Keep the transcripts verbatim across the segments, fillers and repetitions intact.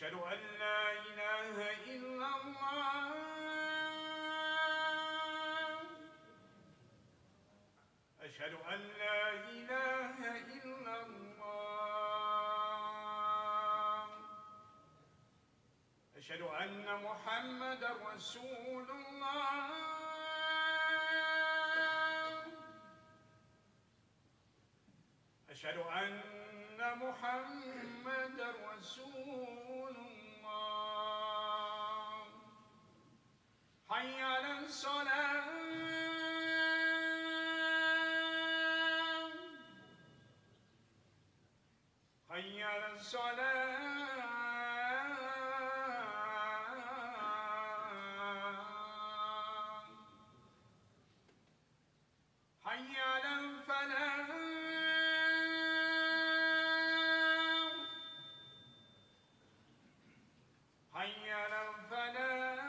أشهد أن لا إله إلا الله أشهد أن لا إله إلا الله أشهد أن محمدًا رسول الله أشهد أن محمدًا رسول الله حي على الصلاة حي على الصلاة حي على الفلاح حي على الفلاح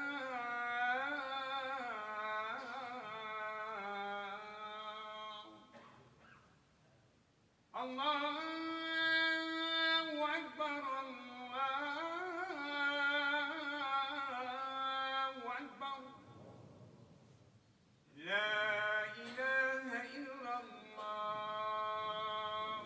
الله أكبر الله أكبر لا إله إلا الله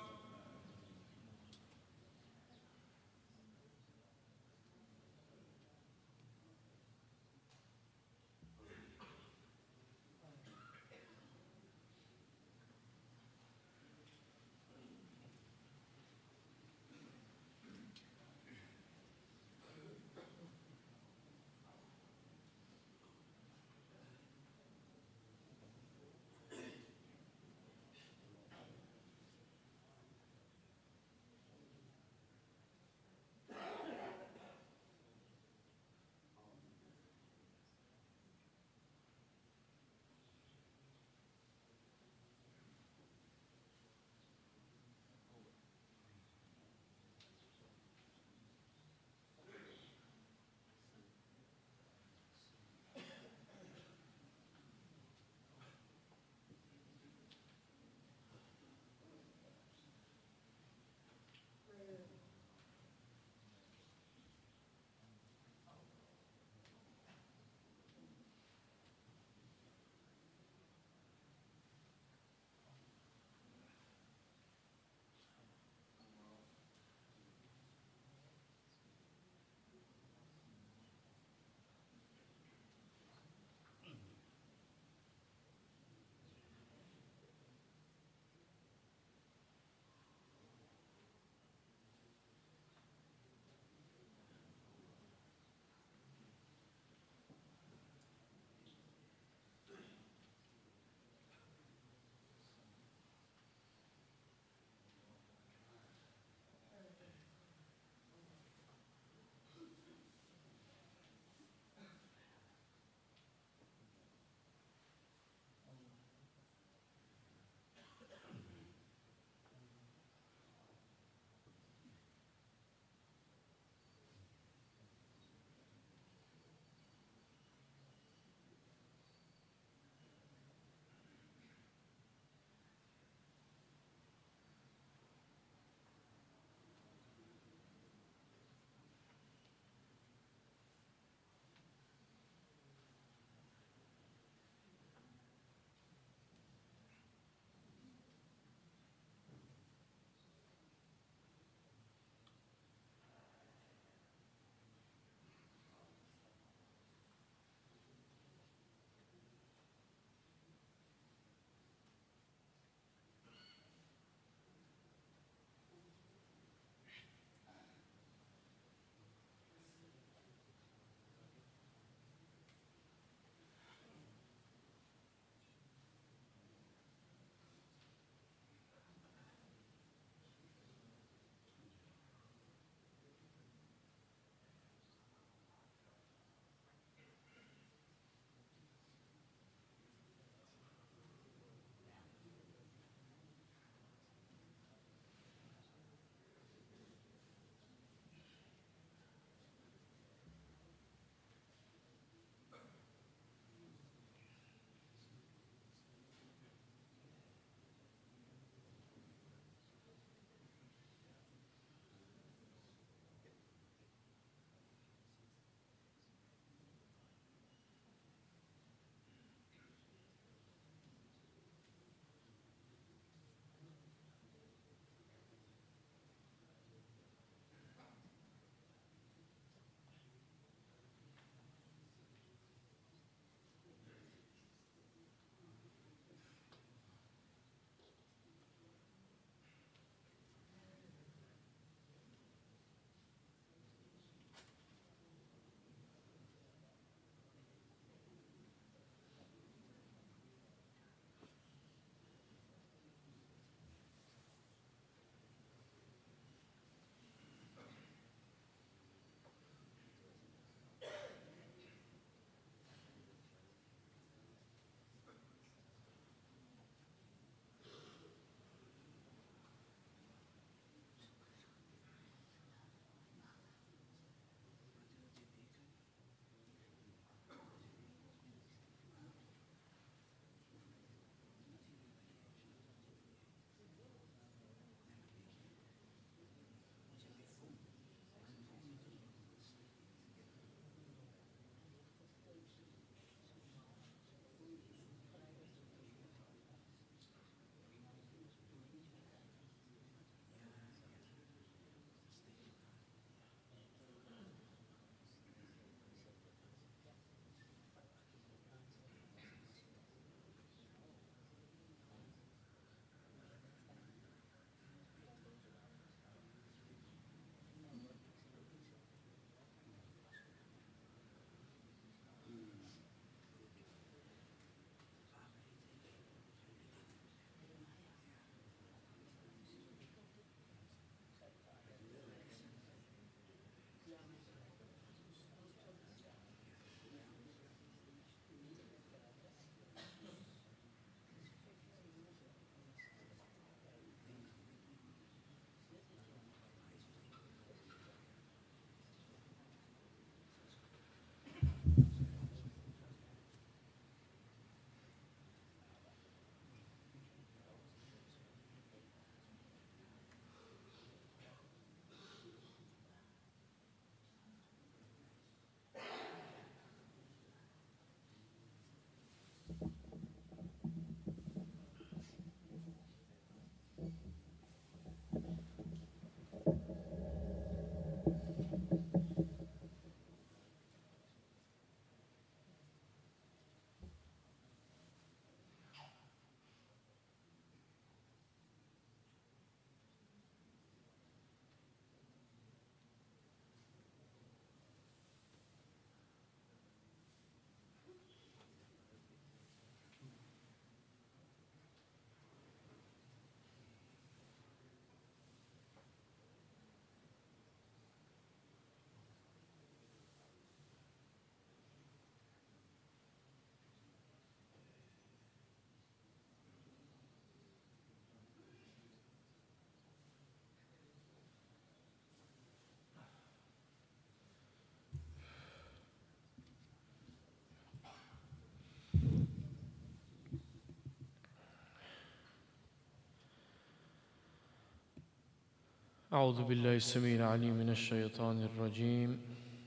أعوذ بالله السميع العليم من الشيطان الرجيم.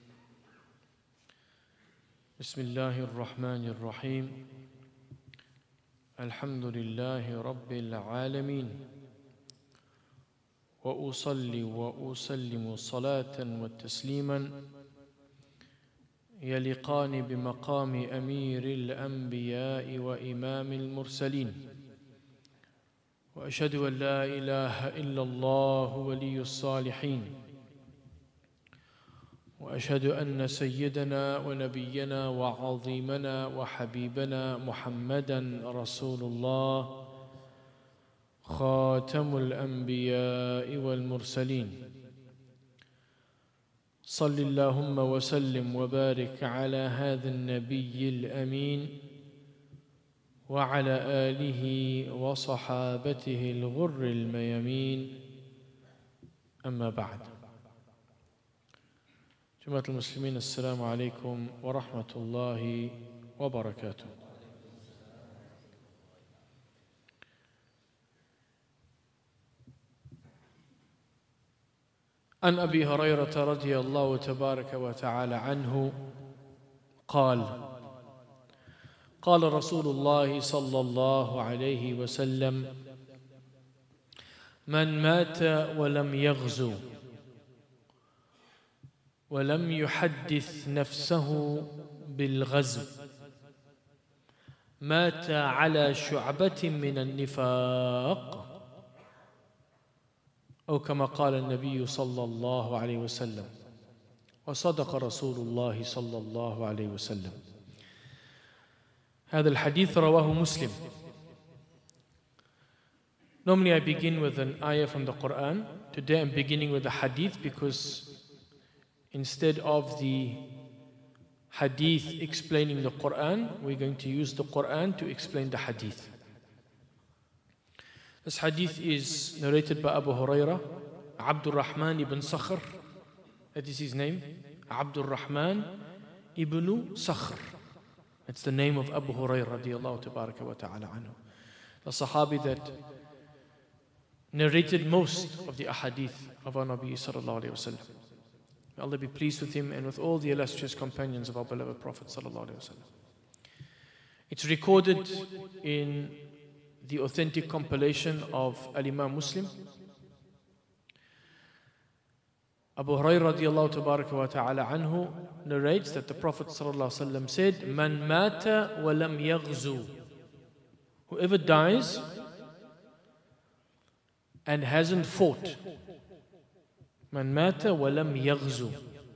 بسم الله الرحمن الرحيم. الحمد لله رب العالمين، وأصلي وأسلم صلاة وتسليما يليقان بمقام أمير الأنبياء وإمام المرسلين، وأشهد أن لا إله إلا الله ولي الصالحين، وأشهد أن سيدنا ونبينا وعظيمنا وحبيبنا محمدًا رسول الله خاتم الأنبياء والمرسلين. صل اللهم وسلم وبارك على هذا النبي الأمين وعلى آله وصحابته الغر الميامين، أما بعد. جماعة المسلمين، السلام عليكم ورحمة الله وبركاته. عن أبي هريرة رضي الله تبارك وتعالى عنه قال: قال رسول الله صلى الله عليه وسلم: من مات ولم يغزو ولم يحدث نفسه بالغزو مات على شعبة من النفاق، أو كما قال النبي صلى الله عليه وسلم. وصدق رسول الله صلى الله عليه وسلم. هذا الحديث رواه مسلم. Normally I begin with an ayah from the Quran. Today I'm beginning with a hadith because instead of the hadith explaining the Quran, we're going to use the Quran to explain the hadith. This hadith is narrated by Abu Hurairah, Abdul Rahman ibn Sakhr. That is his name, Abdul Rahman ibn Sakhr. It's the name of Abu Hurairah radiyallahu tabaraka wa ta'ala anhu, the Sahabi that narrated most of the ahadith of our Nabi sallallahu alayhi wa sallam. May Allah be pleased with him and with all the illustrious companions of our beloved Prophet sallallahu alayhi wa sallam. It's recorded in the authentic compilation of Al-Imam Muslim. Abu Hurairah radiyallahu tabaraka wa ta'ala anhu narrates that the Prophet sallallahu alaihi wasallam said, "Man mata wa lam yaghzu." Whoever dies and hasn't fought. Man mata wa lam yaghzu.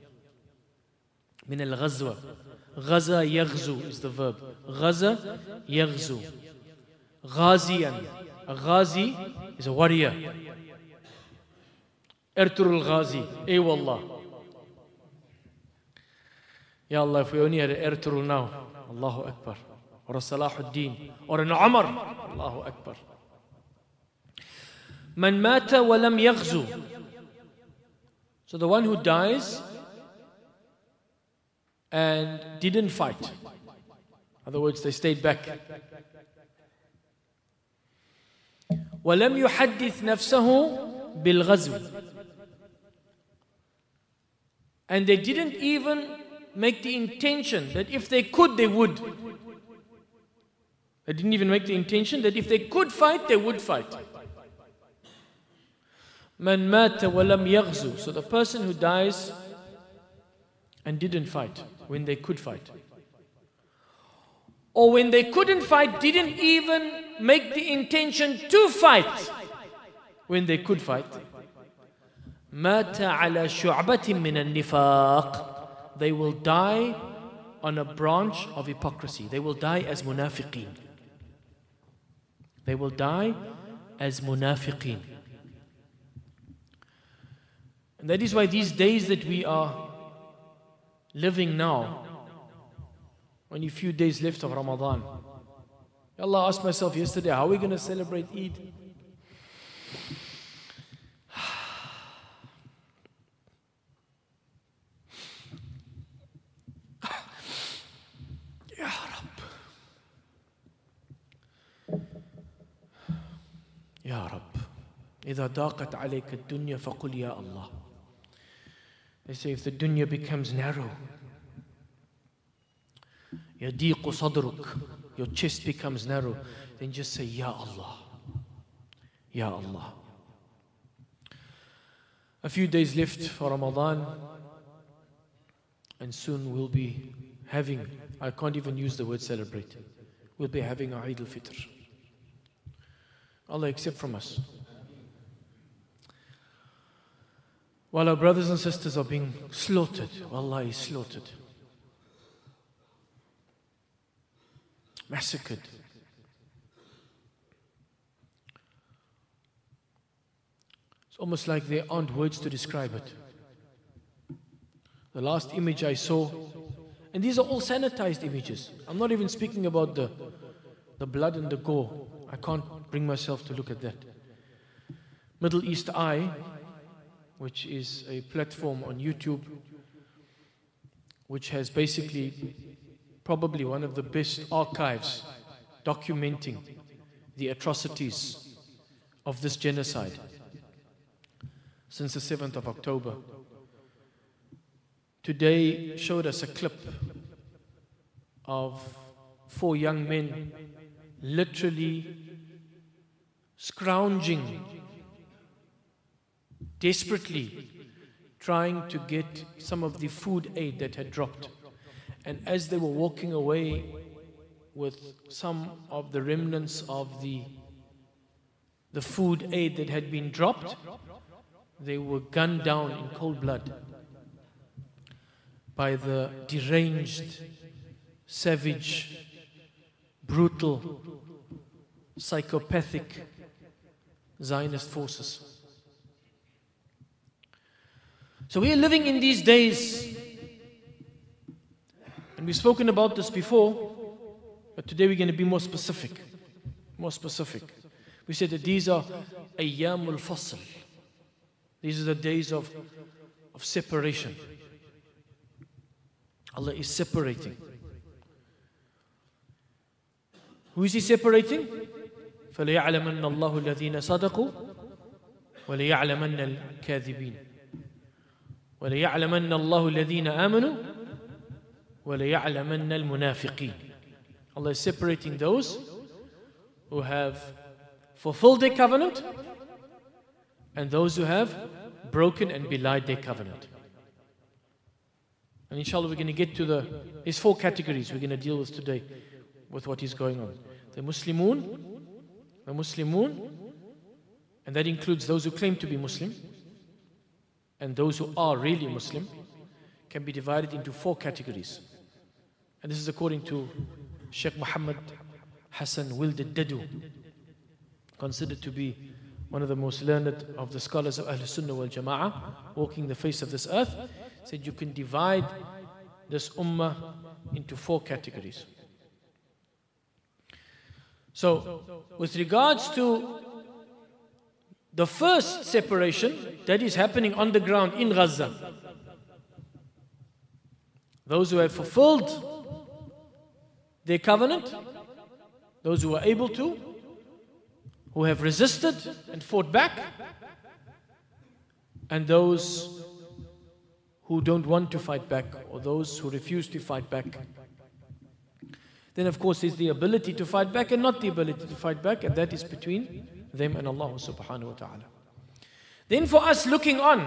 Min al-ghazwa. Ghaza yaghzu is the verb. Ghaza yaghzu. Ghaziyan. A ghazi is a warrior. Ertugrul Ghazi, ay wallah. Ya Allah, if we only had an Ertugrul now, Allahu Akbar. Or a Salahuddin, or an Umar, Allahu Akbar. Man mata wa lam yaghzu. So the one who dies and didn't fight. In other words, they stayed back. وَلَمْ يُحَدِّثْ نَفْسَهُ بِالْغَزْوِ. And they didn't even make the intention that if they could, they would. They didn't even make the intention that if they could fight, they would fight. Man mata wa lam yaghzu. So the person who dies and didn't fight when they could fight. Or when they couldn't fight, didn't even make the intention to fight when they could fight. Mata ala shu'batin min al-nifaq. They will die on a branch of hypocrisy. They will die as munafiqeen. They will die as munafiqeen. And that is why these days that we are living now, only a few days left of Ramadan. Allah, asked myself yesterday, how are we going to celebrate Eid? Ya Rabb. Ya Rabb. إذا ضاقت عليك الدنيا فقل يا الله. They say if the dunya becomes narrow, يضيق صدرك, your chest becomes narrow, then just say Ya Allah, Ya Allah. A few days left for Ramadan, and soon we'll be having, I can't even use the word celebrate, we'll be having our Eid al-Fitr. Allah accept from us. While our brothers and sisters are being slaughtered, Allah is slaughtered, massacred. It's almost like there aren't words to describe it. The last image I saw, and these are all sanitized images. I'm not even speaking about the, the blood and the gore. I can't bring myself to look at that. Middle East Eye, which is a platform on YouTube, which has basically probably one of the best archives documenting the atrocities of this genocide since the seventh of October. Today showed us a clip of four young men literally scrounging, desperately trying to get some of the food aid that had dropped. And as they were walking away with some of the remnants of the, the food aid that had been dropped, they were gunned down in cold blood by the deranged, savage, brutal, psychopathic Zionist forces. So we are living in these days, and we've spoken about this before, but today we're going to be more specific. More specific. We said that these are ayyamul fasl. These are the days of, of separation. Allah is separating. Who is He separating? فَلَيَعْلَمَنَّ اللَّهُ الَّذِينَ صَدَقُوا وَلَيَعْلَمَنَّ الْكَاذِبِينَ وَلَيَعْلَمَنَّ اللَّهُ الَّذِينَ آمَنُوا وَلَيَعْلَمَنَّ الْمُنَافِقِينَ. Allah is separating those who have fulfilled their covenant and those who have broken and belied their covenant. And inshallah we're going to get to the, there's four categories we're going to deal with today with what is going on. The Muslimun, the Muslimun, and that includes those who claim to be Muslim, and those who are really Muslim, can be divided into four categories. And this is according to Sheikh Muhammad Hassan Wild al-Dadu, considered to be one of the most learned of the scholars of Ahl Sunnah wal Jama'ah, walking the face of this earth, said you can divide this ummah into four categories. So, with regards to the first separation that is happening on the ground in Gaza, those who have fulfilled their covenant, those who are able to, who have resisted and fought back, and those who don't want to fight back, or those who refuse to fight back. Then of course there's the ability to fight back and not the ability to fight back, and that is between them and Allah subhanahu wa ta'ala. Then for us looking on,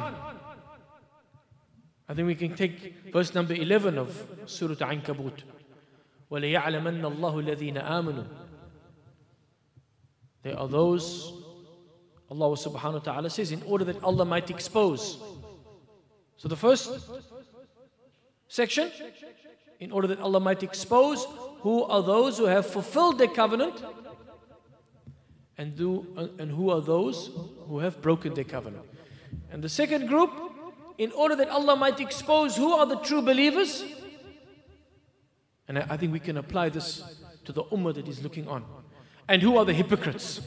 I think we can take verse number eleven of Surah Ankabut. وَلَيَعْلَمَنَّ اللَّهُ الَّذِينَ آمَنُوا. There are those, Allah subhanahu wa ta'ala says, in order that Allah might expose. So the first section, in order that Allah might expose who are those who have fulfilled their covenant, and, do, and who are those who have broken their covenant. And the second group, in order that Allah might expose who are the true believers. And I, I think we can apply this to the ummah that is looking on. And who are the hypocrites?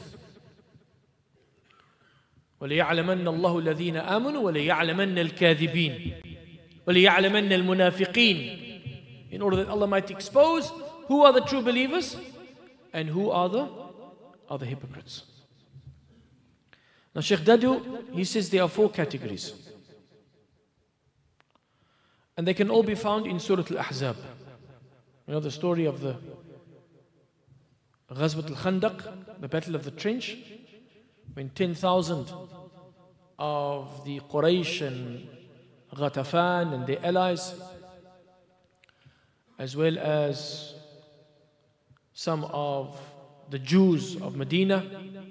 وَلِيَعْلَمَنَّ اللَّهُ الَّذِينَ آمَنُوا وَلِيَعْلَمَنَّ الْكَاذِبِينَ وَلِيَعْلَمَنَّ الْمُنَافِقِينَ. In order that Allah might expose who are the true believers and who are the, are the hypocrites. Now Shaykh Dadu, he says there are four categories. And they can all be found in Surah Al-Ahzab. You know the story of the Ghazwat al-Khandaq, the Battle of the Trench, when ten thousand of the Quraysh and Ghatafan and their allies, as well as some of the Jews of Medina,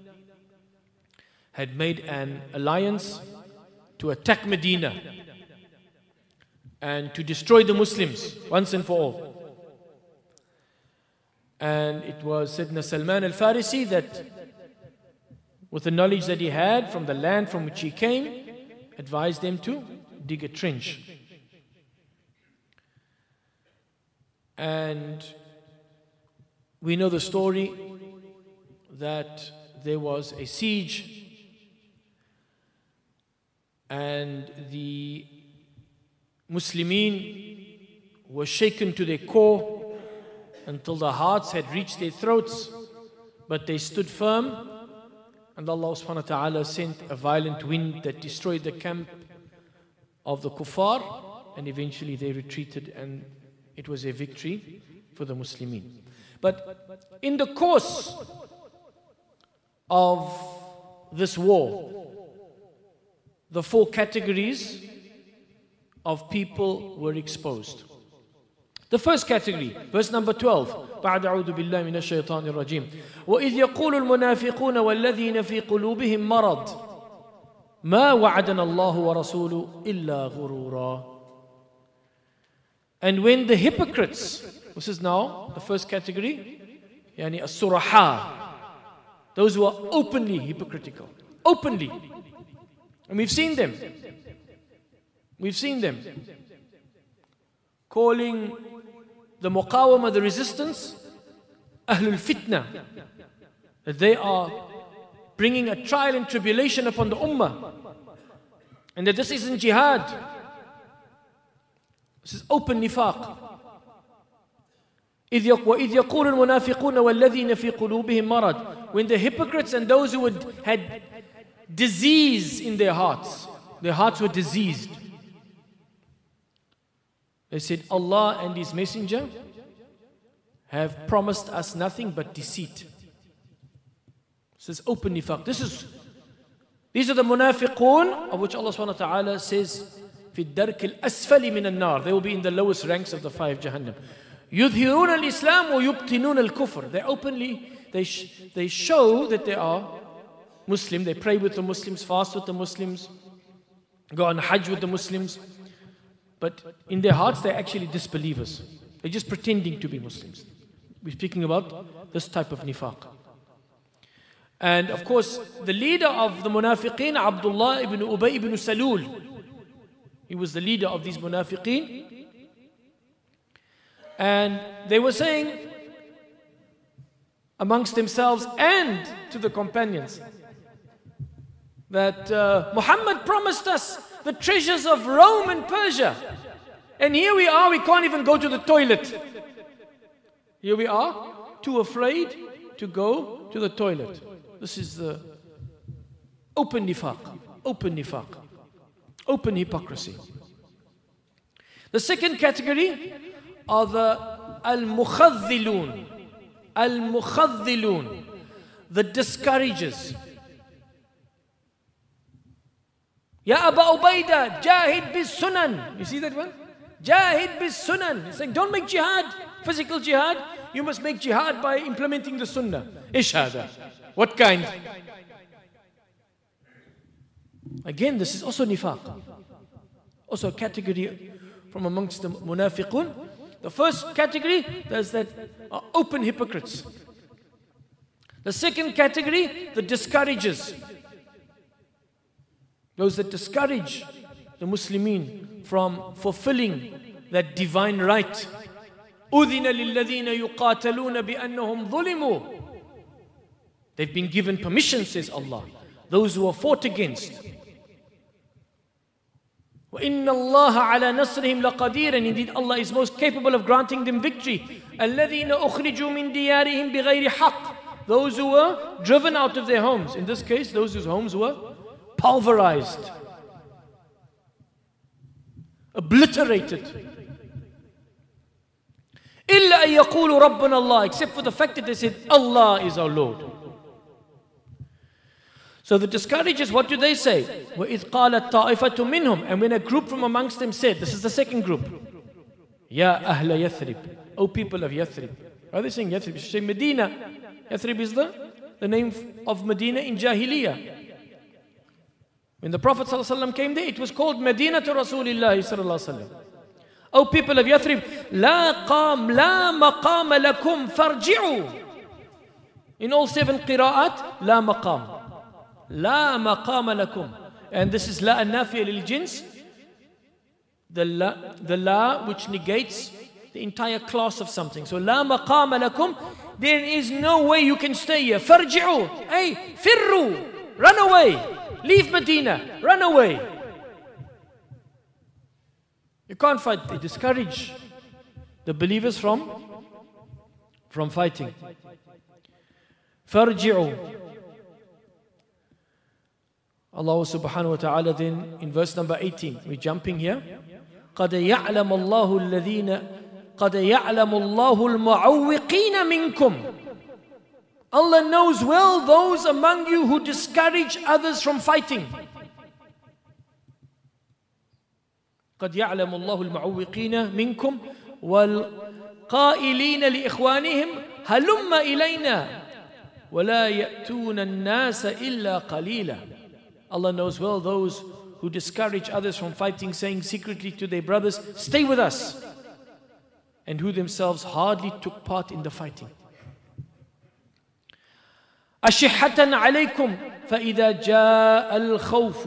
had made an alliance to attack Medina and to destroy the Muslims once and for all. And it was Sayyidina Salman al-Farisi that, with the knowledge that he had from the land from which he came, advised them to dig a trench. And we know the story that there was a siege, and the Muslimin were shaken to their core until the hearts had reached their throats, but they stood firm, and Allah subhanahu wa ta'ala sent a violent wind that destroyed the camp of the kuffar, and eventually they retreated, and it was a victory for the Muslimin. But in the course of this war, the four categories of people were exposed. The first category, verse number twelve. بعد أعوذ بالله من الشيطان الرجيم. وإذ يقول المنافقون والذين في قلوبهم مرض ما وعدنا الله ورسوله إلا غرورا. And when the hypocrites, this is now the first category, يعني السرحاء, those who are openly hypocritical, openly, and we've seen them, we've seen them calling the muqawama, the resistance, Ahlul Fitna, that they are bringing a trial and tribulation upon the ummah, and that this isn't jihad, this is open nifaq. إذ يقول المنافقون والذين في قلوبهم مرض. When the hypocrites and those who had disease in their hearts, their hearts were diseased, they said, Allah and His Messenger have promised us nothing but deceit. This is open nifaq. This is, these are the munafiqun, of which Allah subhanahu wa ta'ala says, في الدرك الأسفل من النار. They will be in the lowest ranks of the fire of Jahannam. يظهرون الإسلام ويبطنون الكفر. They openly, they, sh they show that they are Muslim. They pray with the Muslims, fast with the Muslims, go on Hajj with the Muslims. But in their hearts, they're actually disbelievers. They're just pretending to be Muslims. We're speaking about this type of nifaq. And of course, the leader of the munafiqeen, Abdullah ibn Ubay ibn Salul, he was the leader of these munafiqeen. And they were saying amongst themselves and to the companions that uh, Muhammad promised us the treasures of Rome and Persia. And here we are, we can't even go to the toilet. Here we are, too afraid to go to the toilet. This is the open nifaq, open nifaq, open hypocrisy. The second category are the al-mukhadhilun, al-mukhadhilun, the discouragers. Ya Aba Ubaidah, Jahid bis Sunan. You see that one? Jahid bis Sunan. He's saying, don't make jihad, physical jihad. You must make jihad by implementing the Sunnah. Ishada. What kind? Again, this is also nifaq. Also a category from amongst the munafiqun. The first category, there's that are open hypocrites. The second category, the discouragers. Those that discourage the Muslimin from fulfilling that divine right. أُذِنَ لِلَّذِينَ يُقَاتَلُونَ بِأَنَّهُمْ ظُلِمُوا. They've been given permission, says Allah. Those who are fought against. وَإِنَّ اللَّهَ عَلَى نَصْرِهِمْ لَقَدِيرٌ. And indeed Allah is most capable of granting them victory. الَّذِينَ أُخْرِجُوا مِنْ دِيَارِهِمْ بِغَيْرِ حَقٍّ. Those who were driven out of their homes. In this case, those whose homes were pulverized, obliterated. إِلَّا أَن يَقُولُوا رَبُّنَا اللَّهِ. Except for the fact that they said, Allah is our Lord. So the discouragers, what do they say? وَإِذْ قَالَتْ طَائِفَةٌ مِّنْهُمْ. And when a group from amongst them said, this is the second group, Ya Ahla Yathrib, O people of Yathrib. Why are they saying Yathrib? You should say Medina. Yathrib is the, the name of Medina in Jahiliyyah. When the Prophet ﷺ came there, it was called Medina to Rasulullah ﷺ. O people of Yathrib, La qam, la maqam lakum farji'u. In all seven qira'at, La maqam. La maqam lakum. And this is La an-nafiya lil jins. The la, the la which negates the entire class of something. So La maqam lakum. There is no way you can stay here. Farji'u. Hey, firru. Run away. Leave Medina. Run away. You can't fight. They discourage the believers from, from fighting. Farji'u. Allah subhanahu wa ta'ala then in verse number eighteen, we're jumping here. قَدْ يَعْلَمَ اللَّهُ الَّذِينَ قَدْ يَعْلَمُ اللَّهُ الْمُعَوِّقِينَ مِنْكُمْ. Allah knows well those among you who discourage others from fighting. قَدْ يَعْلَمُ اللَّهُ الْمُعَوِّقِينَ مِنْكُمْ وَالْقَائِلِينَ لِإِخْوَانِهِمْ هَلُمَّ إِلَيْنَا وَلَا يَأْتُونَ النَّاسَ إِلَّا قَلِيلًا. Allah knows well those who discourage others from fighting, saying secretly to their brothers, stay with us, and who themselves hardly took part in the fighting. أشحة عليكم فإذا جاء الخوف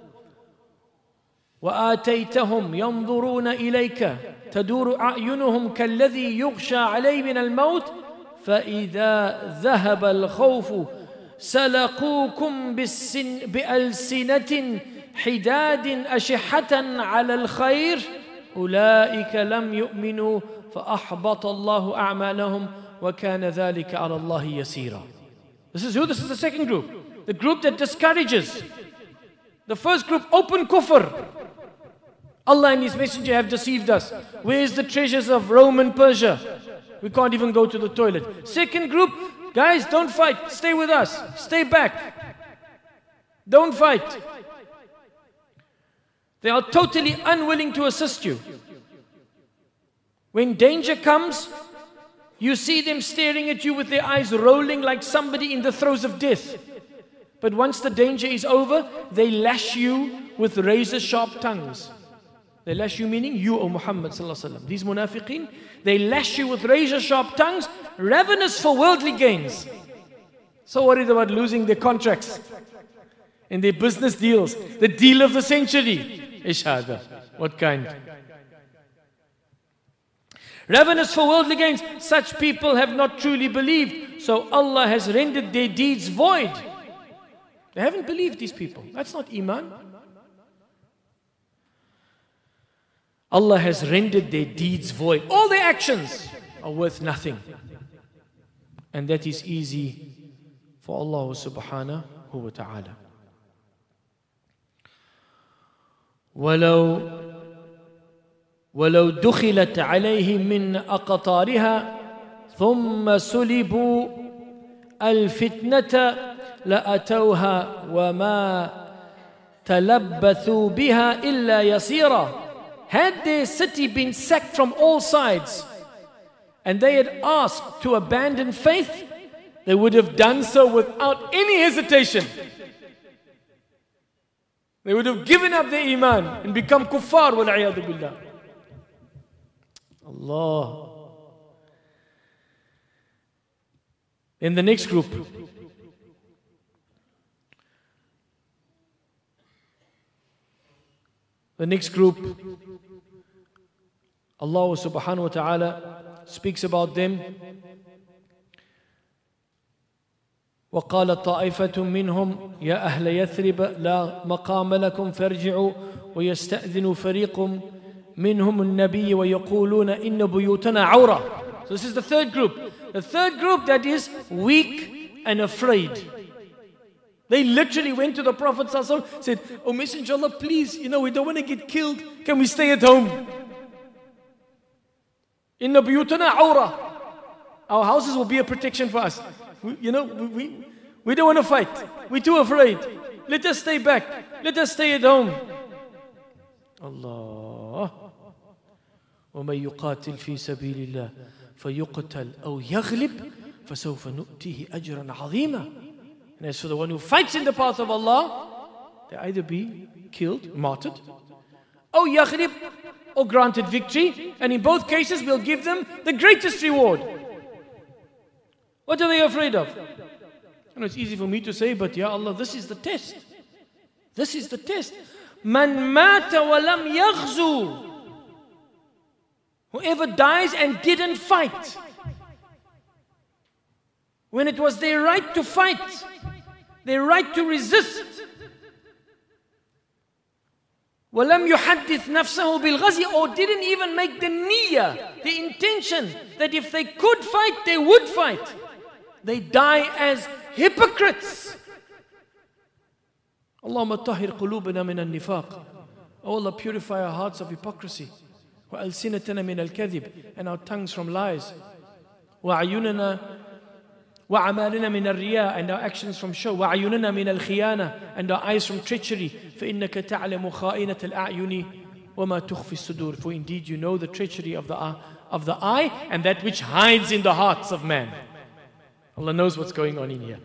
وآتيتهم ينظرون إليك تدور أعينهم كالذي يغشى عليه من الموت فإذا ذهب الخوف سلقوكم بالسن بألسنة حداد أشحة على الخير أولئك لم يؤمنوا فأحبط الله أعمالهم وكان ذلك على الله يسيرا. This is who? This is the second group. The group that discourages. The first group, open kufr. Allah and His Messenger have deceived us. Where is the treasures of Rome and Persia? We can't even go to the toilet. Second group, guys, don't fight. Stay with us. Stay back. Don't fight. They are totally unwilling to assist you. When danger comes, you see them staring at you with their eyes rolling like somebody in the throes of death. But once the danger is over, they lash you with razor sharp tongues. They lash you meaning you, O Muhammad sallallahu alaihi wasallam. These munafiqeen, they lash you with razor sharp tongues, ravenous for worldly gains. So worried about losing their contracts and their business deals. The deal of the century. Ishada. What kind? Ravenous for worldly gains. Such people have not truly believed. So Allah has rendered their deeds void. They haven't believed, these people. That's not Iman. Allah has rendered their deeds void. All their actions are worth nothing. And that is easy for Allah subhanahu wa ta'ala. وَلَوْ ولو دخلت عليهم من أقطارها ثم سلبوا الفتنة لأتوها وما تَلَبَّثُوا بِهَا إِلَّا يَسِيرًا. Had their city been sacked from all sides and they had asked to abandon faith, they would have done so without any hesitation. They would have given up their iman and become kuffar, wal-'iyadu billah. Allah. In the next group, the next group, Allah subhanahu wa ta'ala speaks about them. وقال طائفة منهم يا أهل يثرب لا مقام لكم فارجعوا ويستأذن فريق منهم النبي ويقولون إن بيوتنا عورة. So this is the third group. The third group that is weak and afraid. They literally went to the Prophet ﷺ, said, "Oh Messenger of Allah, please, you know, we don't want to get killed. Can we stay at home? Inna buyutana awra. Our houses will be a protection for us. We, you know, we, we, we don't want to fight. We're too afraid. Let us stay back. Let us stay at home." Allah. وَمَن يُقَاتِلْ فِي سَبِيلِ اللَّهِ فَيُقْتَلْ أَوْ يَغْلِبْ فَسَوْفَ نُؤْتِيهِ أَجْرًا عَظِيمًا. And as for the one who fights in the path of Allah, they either be killed, martyred, or yaghlib, or granted victory. And in both cases, we'll give them the greatest reward. What are they afraid of? I know it's easy for me to say, but Ya Allah, this is the test. This is the test. Man mata wa lam yaghzu. Whoever dies and didn't fight, when it was their right to fight, their right to resist, وَلَمْ يُحَدِّثْ نَفْسَهُ بِالْغَزِي, or didn't even make the niyyah, the intention, that if they could fight, they would fight. They die as hypocrites. Allahumma tahhir qulubana min al-nifaq. Oh Allah, purify our hearts of hypocrisy. وَأَلْسِنَتَنَا مِنَ الْكَذِبِ, and our tongues from lies. وَعَيُنَنَا وَعَمَالِنَا مِنَ الرِّيَاءِ, and our actions from show. وَعَيُنَنَا مِنَ الْخِيَانَةِ, and our eyes from treachery. فَإِنَّكَ تَعْلَمُ خَائِنَةَ الْأَعْيُنِ وَمَا تُخْفِي الصُّدُورِ, for indeed you know the treachery of the, of the eye and that which hides in the hearts of man. Allah knows what's going on in here.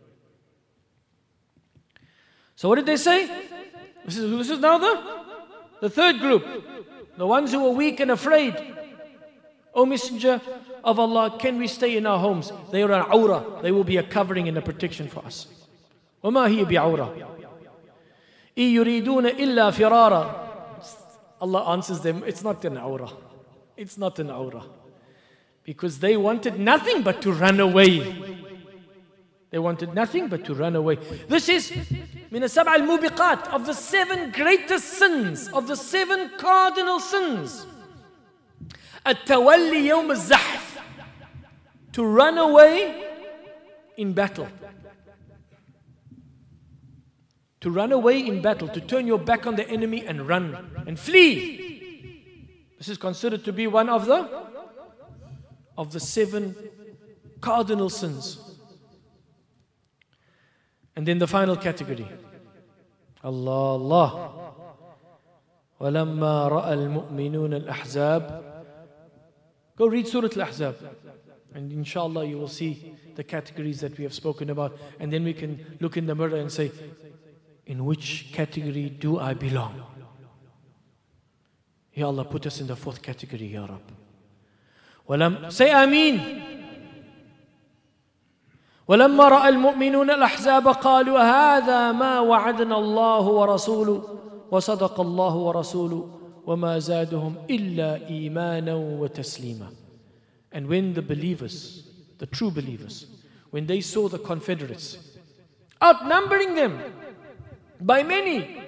So what did they say? This is, this is now the, the third group. The ones who are weak and afraid. O Messenger of Allah, can we stay in our homes? They are an awra. They will be a covering and a protection for us. وَمَا هِيَ بِعَوْرَةٍ إِن يُرِيدُونَ إِلَّا فِرَارًا. Allah answers them, it's not an awra. It's not an awra. Because they wanted nothing but to run away. They wanted nothing but to run away. This is min as-sab'a al-mubiqat, of the seven greatest sins, of the seven cardinal sins. At-tawalli yawm az-zahf, to run away in battle. To run away in battle, to turn your back on the enemy and run and flee. This is considered to be one of the of the seven cardinal sins. And then the final category. Allah, Allah. وَلَمَّا رَأَى الْمُؤْمِنُونَ الْأَحْزَابِ. Go read Surah Al-Ahzab. And inshallah you will see the categories that we have spoken about. And then we can look in the mirror and say, in which category do I belong? Ya Allah, put us in the fourth category, Ya Rab. وَلَمْ Say Ameen. ولما رأى المؤمنون الأحزاب قالوا هذا ما وعدنا الله ورسوله وصدق الله ورسوله وما زادهم إلا إيمانا وتسليما. And when the believers, the true believers, when they saw the confederates outnumbering them by many,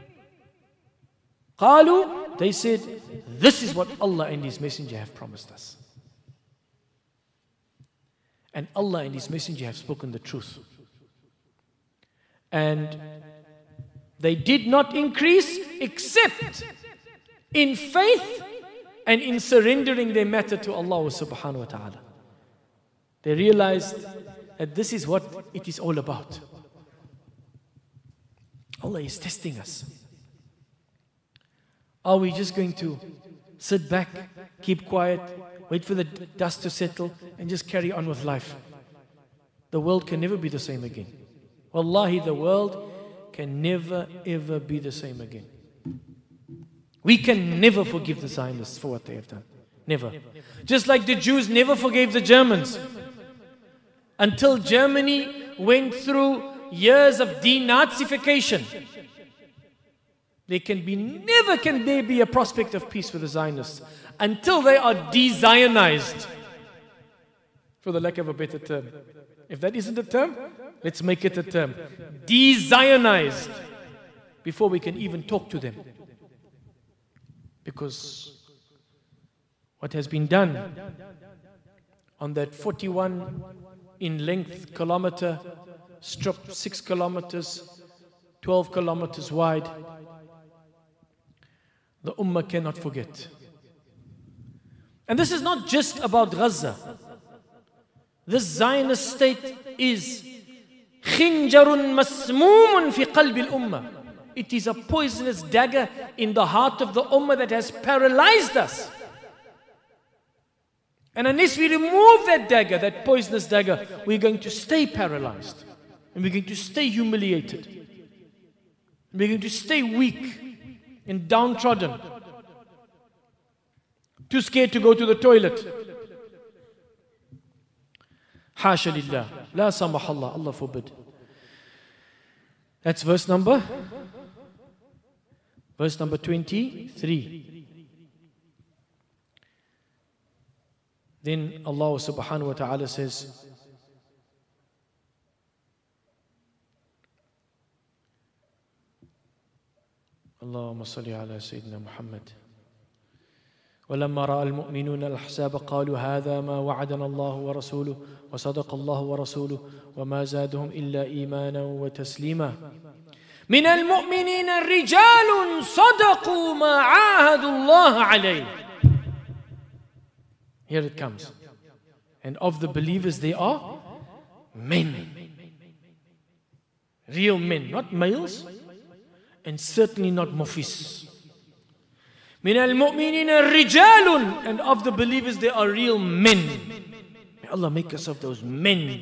قالوا, they said, this is what Allah and His Messenger have promised us. And Allah and His Messenger have spoken the truth. And they did not increase except in faith and in surrendering their matter to Allah subhanahu wa ta'ala. They realized that this is what it is all about. Allah is testing us. Are we just going to sit back, keep quiet, wait for the dust to settle, and just carry on with life? The world can never be the same again. Wallahi, the world can never ever be the same again. We can never forgive the Zionists for what they have done. Never. Just like the Jews never forgave the Germans. Until Germany went through years of denazification. There can be, never can there be a prospect of peace with the Zionists until they are de-Zionized, for the lack of a better term. If that isn't a term, let's make it a term. De-Zionized before we can even talk to them. Because what has been done on that forty-one in length kilometer strip, six kilometers, twelve kilometers wide, the Ummah cannot forget. And this is not just about Gaza. This Zionist state is خنجر مسموم في قلب الأمة. It is a poisonous dagger in the heart of the Ummah that has paralyzed us. And unless we remove that dagger, that poisonous dagger, we're going to stay paralyzed. And we're going to stay humiliated. We're going to stay weak and downtrodden. Too scared to go to the toilet. Hasha lillah. La samahallah. Allah forbid. That's verse number verse number twenty-three. Then Allah subhanahu wa ta'ala says, Allahumma salli ala Sayyidina Muhammad. ولما رأى المؤمنون الأحزاب قالوا هذا ما وعدنا الله ورسوله وصدق الله ورسوله وما زادهم إلا إيمانا وتسليما من المؤمنين رجال صدقوا ما عاهدوا الله عليه. Here it comes. And of the believers there are men. Real men, not males, and certainly not mufis. من المؤمنين رجال, and of the believers there are real men. May Allah make us of those men.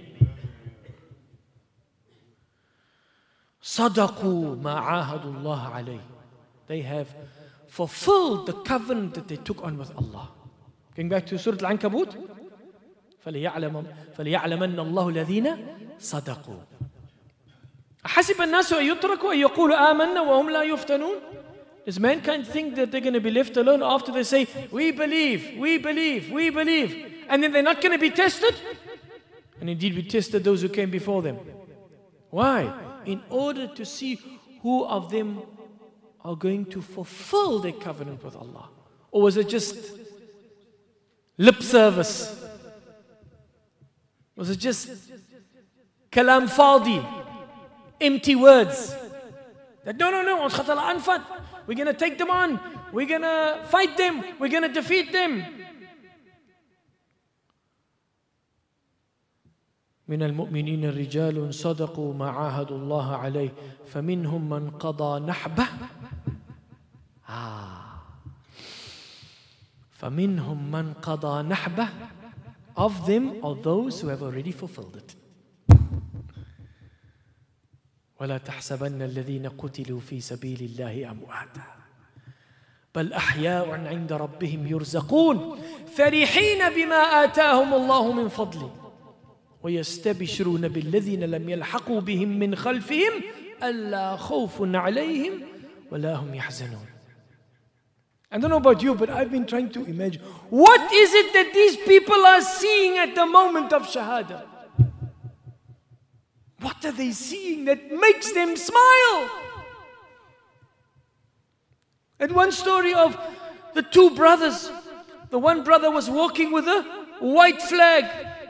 صدقوا ما عاهدوا الله عليه. They have fulfilled the covenant that they took on with Allah. Going back to Surah Al-Ankabut. فليعلم فليعلمن الله الذين صدقوا. أحسب الناس أن يتركوا أن يقولوا آمنا وهم لا يفتنون. Does mankind think that they're going to be left alone after they say, we believe, we believe, we believe, and then they're not going to be tested? And indeed we tested those who came before them. Why? In order to see who of them are going to fulfill their covenant with Allah. Or was it just lip service? Was it just kalam fadi, empty words? That no, no, no, ons gaat hulle aanvat. We're going to take them on. We're going to fight them. We're going to defeat them. من المؤمنين رجال صدقوا ما عاهدوا الله عليه فمنهم من قضى نحبه آه فمنهم من قضى نحبه. Of them are those who have already fulfilled it. ولا تحسبن الذين قتلوا في سبيل الله أمواتا بل أحياء عند ربهم يرزقون فرحين بما آتاهم الله من فضله ويستبشرون بالذين لم يلحقوا بهم من خلفهم ألا خوف عليهم ولا هم يحزنون. I don't know about you, but I've been trying to imagine, what is it that these people are seeing at the moment of Shahada? What are they seeing that makes them smile? And one story of the two brothers. The one brother was walking with a white flag.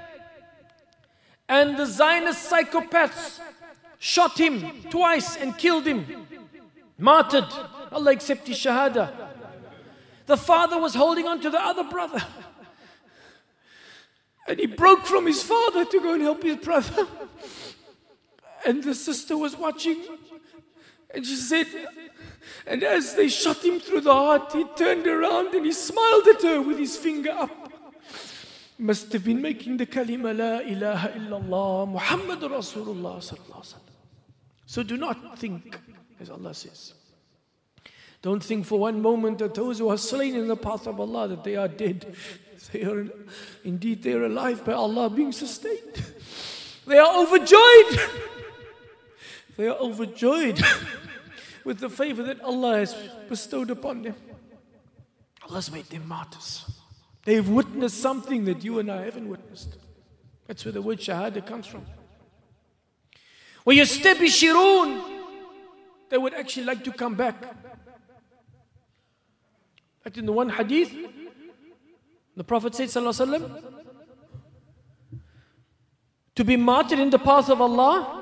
And the Zionist psychopaths shot him twice and killed him. Martyred. Allah accept his shahada. The father was holding on to the other brother. And he broke from his father to go and help his brother. And the sister was watching And she said, and as they shot him through the heart, he turned around and he smiled at her with his finger up. Must have been making the kalima, La ilaha illallah, Muhammadur Rasulullah sallallahu alaihi wasallam. So do not think, as Allah says. Don't think for one moment that those who are slain in the path of Allah, that they are dead. They are, indeed, they are alive by Allah being sustained. They are overjoyed. They are overjoyed with the favor that Allah has bestowed upon them. Allah has made them martyrs. They've witnessed something that you and I haven't witnessed. That's where the word shahada comes from. وَيَسْتَبِشِرُونَ They would actually like to come back. Like in the one hadith, the Prophet said, sallallahu alaihi wasallam, to be martyred in the path of Allah,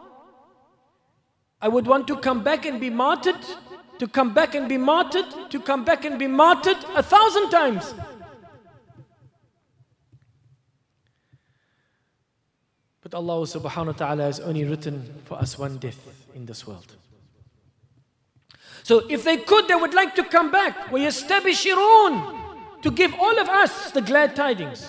I would want to come back and be martyred, to come back and be martyred, to come back and be martyred a thousand times. But Allah subhanahu wa ta'ala has only written for us one death in this world. So if they could, they would like to come back. وَيَسْتَبِشِرُونَ To give all of us the glad tidings.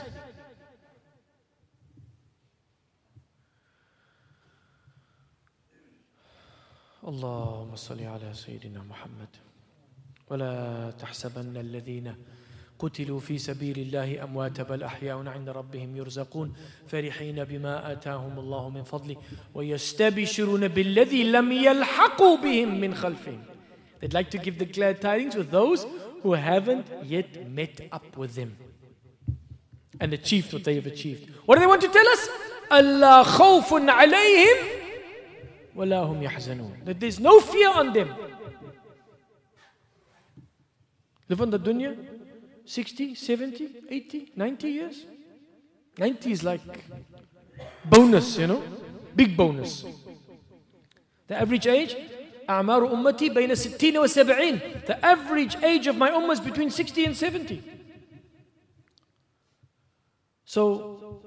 Allahumma salli ala Sayyidina Muhammad. وَلَا تَحْسَبَنَّ الَّذِينَ قتلوا في سبيل الله أموات بل أحياء عند ربهم يرزقون فرحين بما آتاهم الله من فضله ويستبشرون بالذي لم يلحقوا بهم من خلفهم. They'd like to give the glad tidings with those who haven't yet met up with them and achieved what they have achieved. What do they want to tell us? أَلَّا خَوْفٌ عَلَيْهِمْ وَلَا هُمْ يَحْزَنُونَ That there's no fear on them. Live on the dunya sixty, seventy, eighty, ninety years. ninety is like bonus, you know, big bonus. The average age, أعمار أمتي بين ستين وسبعين. The average age of my ummah is between sixty and seventy. So,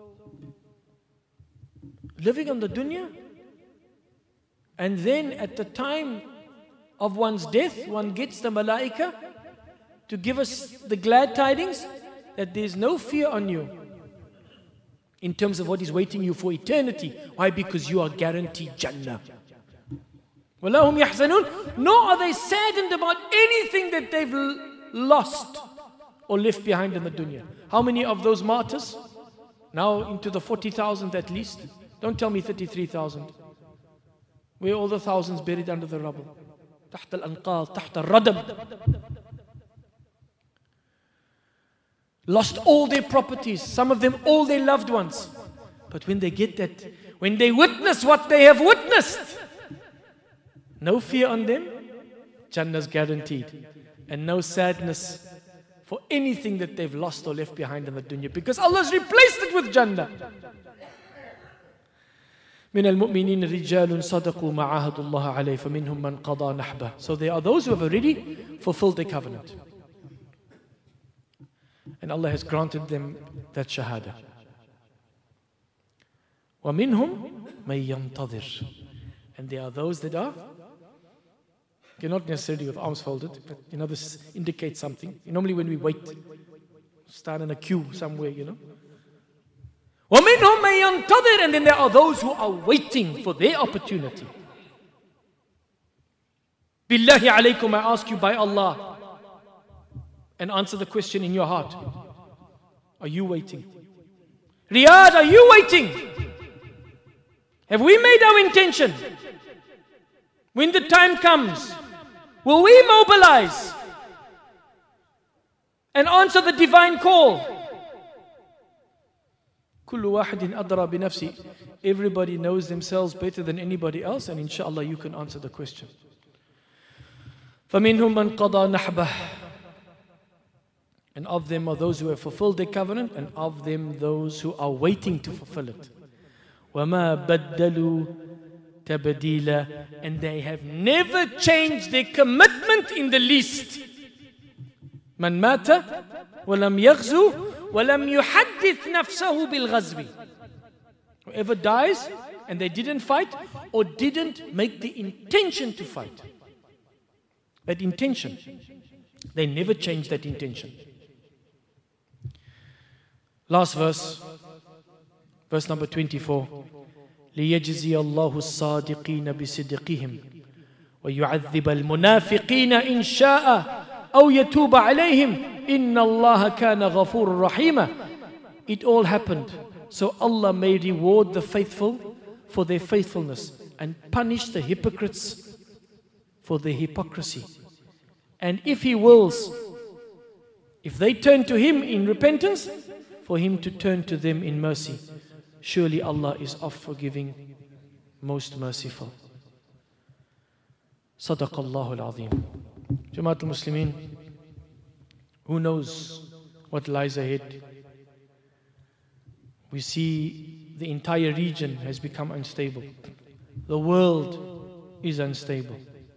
living on the dunya, and then at the time of one's death, one gets the malaika to give us the glad tidings that there is no fear on you in terms of what is waiting you for eternity. Why? Because you are guaranteed Jannah. وَلَا هُمْ يَحْزَنُونَ Nor are they saddened about anything that they've lost or left behind in the dunya. How many of those martyrs? Now into the forty thousand at least. Don't tell me thirty-three thousand. Where are all the thousands buried under the rubble? تحت الأنقاض, تحت الردم. Lost all their properties, some of them all their loved ones. But when they get that, when they witness what they have witnessed, no fear on them, Jannah's guaranteed. And no sadness for anything that they've lost or left behind in the dunya, because Allah's replaced it with Jannah. من المؤمنين رجال صدقوا ما عاهدوا الله عليه فمنهم من قضى نحبه. So there are those who have already fulfilled their covenant. And Allah has granted them that shahada. وَمِنْهُمْ مَنْ يَنْتَظِرُ And there are those that are, okay, not necessarily with arms folded, but you know, this indicates something. Normally when we wait, start in a queue somewhere, you know. وَمِنْهُمْ مَنْ يَنْتَظِرُ And then there are those who are waiting for their opportunity. Billahi alaykum, I ask you by Allah, and answer the question in your heart. Are you waiting? Riyadh, are you waiting? Have we made our intention? When the time comes, will we mobilize and answer the divine call? كل واحد أدرى بنفسه. Everybody knows themselves better than anybody else, and inshallah you can answer the question. فَمِنْهُمْ مَنْ قَضَى نَحْبَهُ And of them are those who have fulfilled their covenant, and of them those who are waiting to fulfill it. وَمَا بَدَّلُوا تَبْدِيلًا And they have never changed their commitment in the least. مَنْ مَاتَ وَلَمْ يَغْزُوا وَلَمْ يُحَدِّثْ نَفْسَهُ بِالْغَزْوِ Whoever dies and they didn't fight, or didn't make the intention to fight. That intention. They never changed that intention. Last verse, verse number twenty-four. لِيَجْزِيَ اللَّهُ الصَّادِقِينَ بِصِدْقِهِمْ وَيُعَذِّبَ الْمُنَافِقِينَ إِنْ شَاءَ أَوْ يَتُوبَ عَلَيْهِمْ إِنَّ اللَّهَ كَانَ غَفُورًا رَحِيمًا. It all happened so Allah may reward the faithful for their faithfulness and punish the hypocrites for their hypocrisy. And if He wills, if they turn to Him in repentance, for Him to turn to them in mercy. Surely Allah is oft forgiving, most merciful. Sadaqallahu al-Azim. Jamaatul Muslimin, who knows what lies ahead? We see the entire region has become unstable. The world is unstable.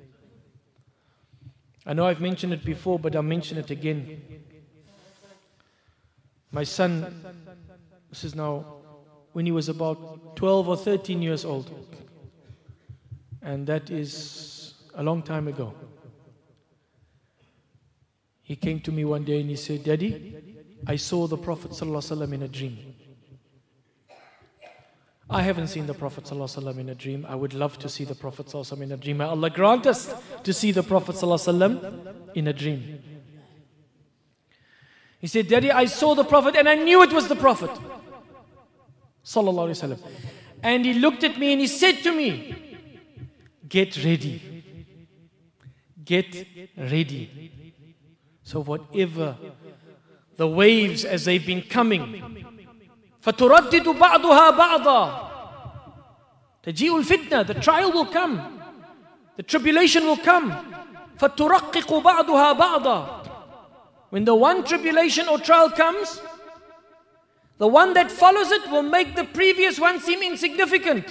I know I've mentioned it before, but I'll mention it again. My son, this is now when he was about twelve or thirteen years old, and that is a long time ago. He came to me one day and he said, "Daddy, I saw the Prophet ﷺ in a dream." I haven't seen the Prophet ﷺ in a dream. I would love to see the Prophet ﷺ in a dream. May Allah grant us to see the Prophet ﷺ in a dream. He said, "Daddy, I saw the Prophet and I knew it was the Prophet Sallallahu Alaihi Wasallam." And he looked at me and he said to me, "Get ready. Get ready." So whatever the waves as they've been coming, فَتُرَدِّدُ بَعْضُهَا بَعْضًا, تَجِيءُ الْفِتْنَةِ, the trial will come, the tribulation will come. فَتُرَقِّقُ بَعْضُهَا بَعْضًا. When the one tribulation or trial comes, the one that follows it will make the previous one seem insignificant.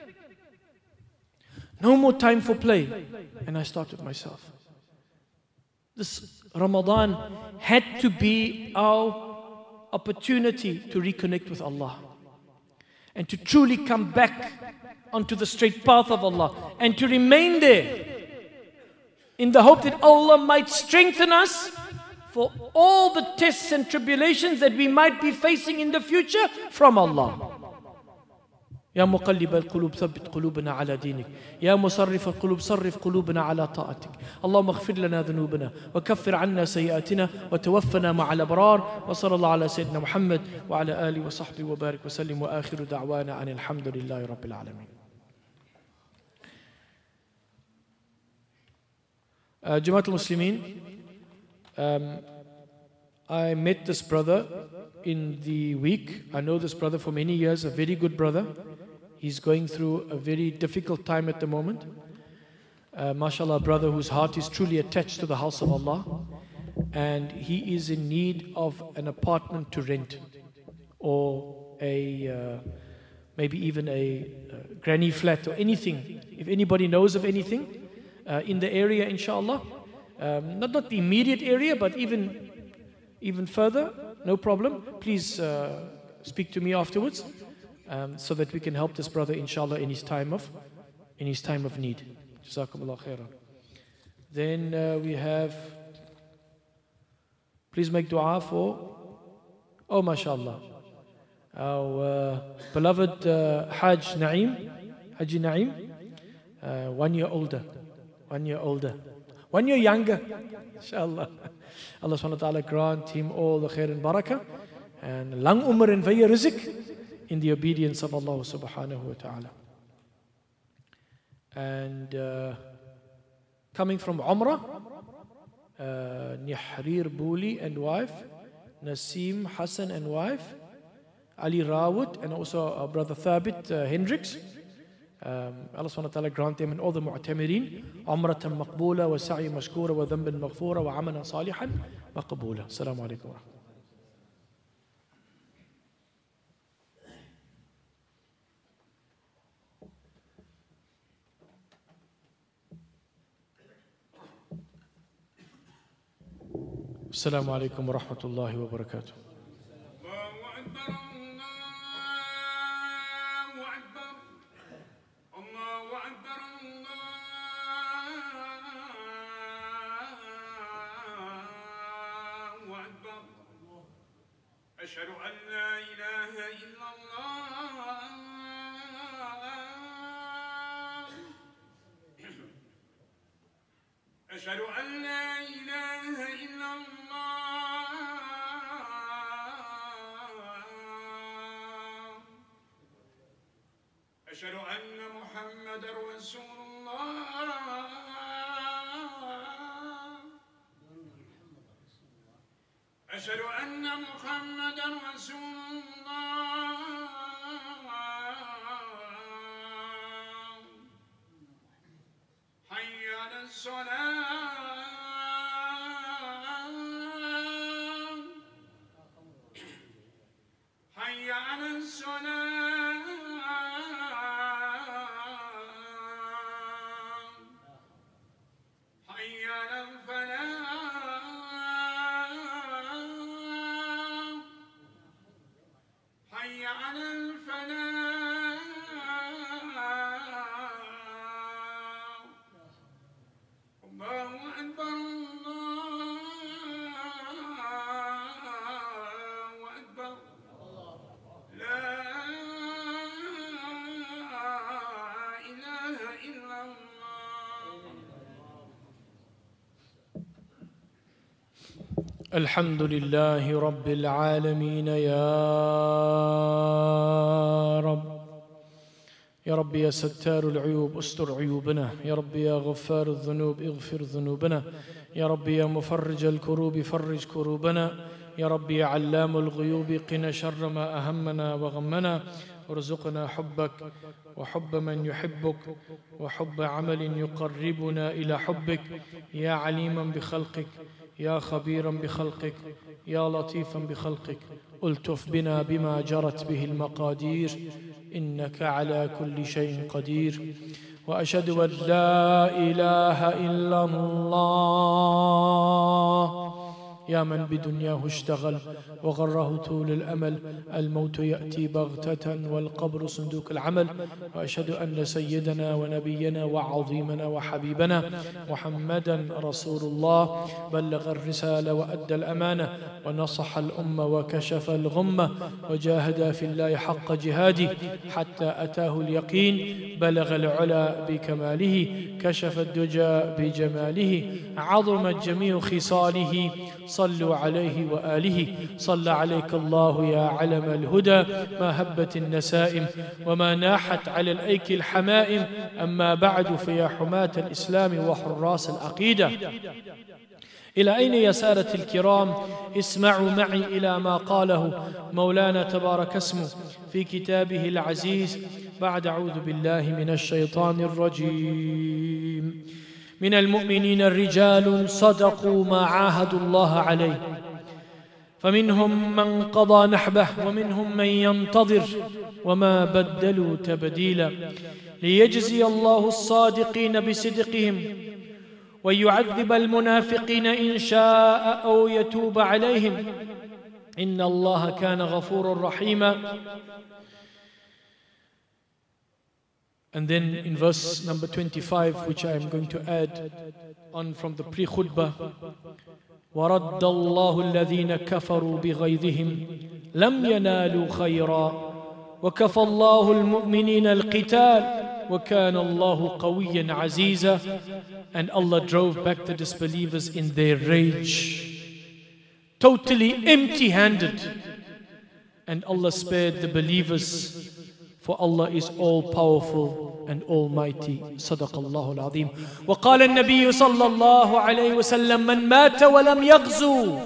No more time for play. And I started myself. This Ramadan had to be our opportunity to reconnect with Allah and to truly come back onto the straight path of Allah and to remain there in the hope that Allah might strengthen us for all the tests and tribulations that we might be facing in the future from Allah. يا مقلب القلوب ثبت قلوبنا على دينك يا مصرف القلوب صرف قلوبنا على طاعتك اللهم اغفر لنا ذنوبنا وكفر عنا سيئاتنا وتوفنا مع الأبرار وصلى الله على سيدنا محمد وعلى آله وصحبه وبارك وسلم وآخر دعوانا أن الحمد لله رب العالمين. uh, Jamaatul Muslimin, um, I met this brother in the week. I know this brother for many years, a very good brother. He's going through a very difficult time at the moment. Uh, mashallah, a brother whose heart is truly attached to the house of Allah. And he is in need of an apartment to rent. Or a, uh, maybe even a uh, granny flat or anything. If anybody knows of anything uh, in the area, inshallah. Um, not, not the immediate area, but even, even further, no problem. Please uh, speak to me afterwards. Um, so that we can help this brother, inshallah, in his time of, in his time of need. Jazakumullah khairan. Then uh, we have, please make dua for, oh mashallah, our uh, beloved uh, Hajj Naeem, Haji Naeem, uh, one year older, one year older, one year younger, inshallah. Allah subhanahu wa ta'ala grant him all the khair and barakah, and long umr and vaya rizq, in the obedience of Allah subhanahu wa ta'ala. And uh, coming from Umrah, uh, Nihrir Buli and wife, Naseem Hassan and wife, Ali Rawut, and also our brother Thabit uh, Hendricks. Um, Allah subhanahu wa ta'ala grant them and all the mu'tamirin, Umratan maqboola wa sa'i mashkura wa dhanban maghfura wa amalan salihan maqboola. Assalamu alaikum. السلام عليكم ورحمة الله وبركاته. الله أكبر الله أكبر أشهد أن لا إله إلا الله أشهد أن لا إله إلا الله أشهد أن محمدا رسول الله أشهد أن محمدا رسول الله حي على الصلاة حي على الصلاة حي على الفلاح حي على الفلاح الله أكبر الله أكبر لا إله إلا الله. الحمد لله رب العالمين يا رب. يا رب يا ستار العيوب استر عيوبنا، يا رب يا غفار الذنوب اغفر ذنوبنا، يا رب يا مفرج الكروب فرج كروبنا، يا رب يا علام الغيوب قنا شر ما أهمنا وغمنا، وارزقنا حبك وحب من يحبك وحب عمل يقربنا إلى حبك، يا عليما بخلقك يا خبيرا بخلقك يا لطيفا بخلقك، ألطف بنا بما جرت به المقادير إنك على كل شيء قدير. وأشهد أن لا إله إلا الله يا من بدنياه اشتغل وغره طول الأمل، الموت يأتي بغتة والقبر صندوق العمل. وأشهد أن سيدنا ونبينا وعظيمنا وحبيبنا محمدا رسول الله بلغ الرسالة وأدى الأمانة ونصح الأمة وكشف الغمة وجاهد في الله حق جهاده حتى أتاه اليقين، بلغ العلا بكماله كشف الدجى بجماله، عظمت جميع خصاله صلوا عليه وآله. صلى عليك الله يا علم الهدى، ما هبت النسائم وما ناحت على الأيك الحمائم. أما بعد فيا حماة الإسلام وحراس العقيدة، إلى أين يا سادة الكرام؟ اسمعوا معي إلى ما قاله مولانا تبارك اسمه في كتابه العزيز بعد أعوذ بالله من الشيطان الرجيم: من المؤمنين الرجال صدقوا ما عاهدوا الله عليه، فمنهم من قضى نحبه ومنهم من ينتظر وما بدلوا تبديلا، ليجزي الله الصادقين بصدقهم ويعذب المنافقين إن شاء أو يتوب عليهم، إن الله كان غفورا رحيما. And then in verse number twenty-five, which I am going to add on from the pre-khutbah, وَرَدَّ اللَّهُ الَّذِينَ كَفَرُوا بِغَيْظِهِمْ لَمْ يَنَالُوا خَيْرًا وَكَفَى اللَّهُ الْمُؤْمِنِينَ الْقِتَالَ وَكَانَ اللَّهُ قَوِيًّا عَزِيزًا. And Allah drove back the disbelievers in their rage, totally empty-handed, and Allah spared the believers, for Allah is all-powerful and almighty. صدق الله العظيم. وقال النبي صلى الله عليه وسلم: من مات ولم يغزو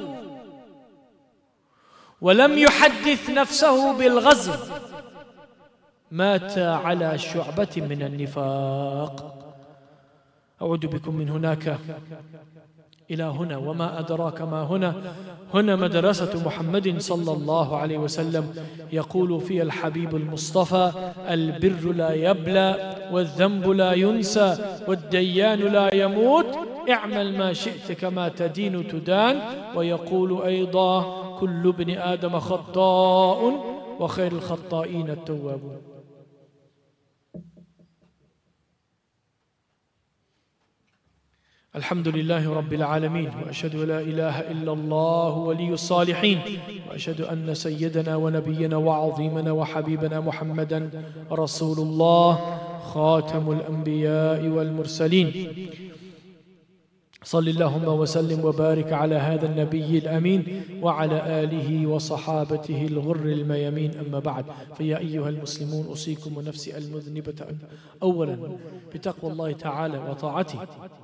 ولم يحدث نفسه بالغزو مات على شعبة من النفاق. أعود بكم من هناك إلى هنا، وما أدراك ما هنا. هنا مدرسة محمد صلى الله عليه وسلم، يقول فيها الحبيب المصطفى: البر لا يبلى والذنب لا ينسى والديان لا يموت، اعمل ما شئت كما تدين تدان. ويقول أيضا: كل ابن آدم خطاء وخير الخطائين التوابون. الحمد لله رب العالمين، وأشهد لا إله إلا الله ولي الصالحين، وأشهد أن سيدنا ونبينا وعظيمنا وحبيبنا محمدا رسول الله خاتم الأنبياء والمرسلين. صل اللهم وسلم وبارك على هذا النبي الأمين وعلى آله وصحابته الغر الميامين، أما بعد، فيا أيها المسلمون أوصيكم ونفسي المذنبة أولا بتقوى الله تعالى وطاعته،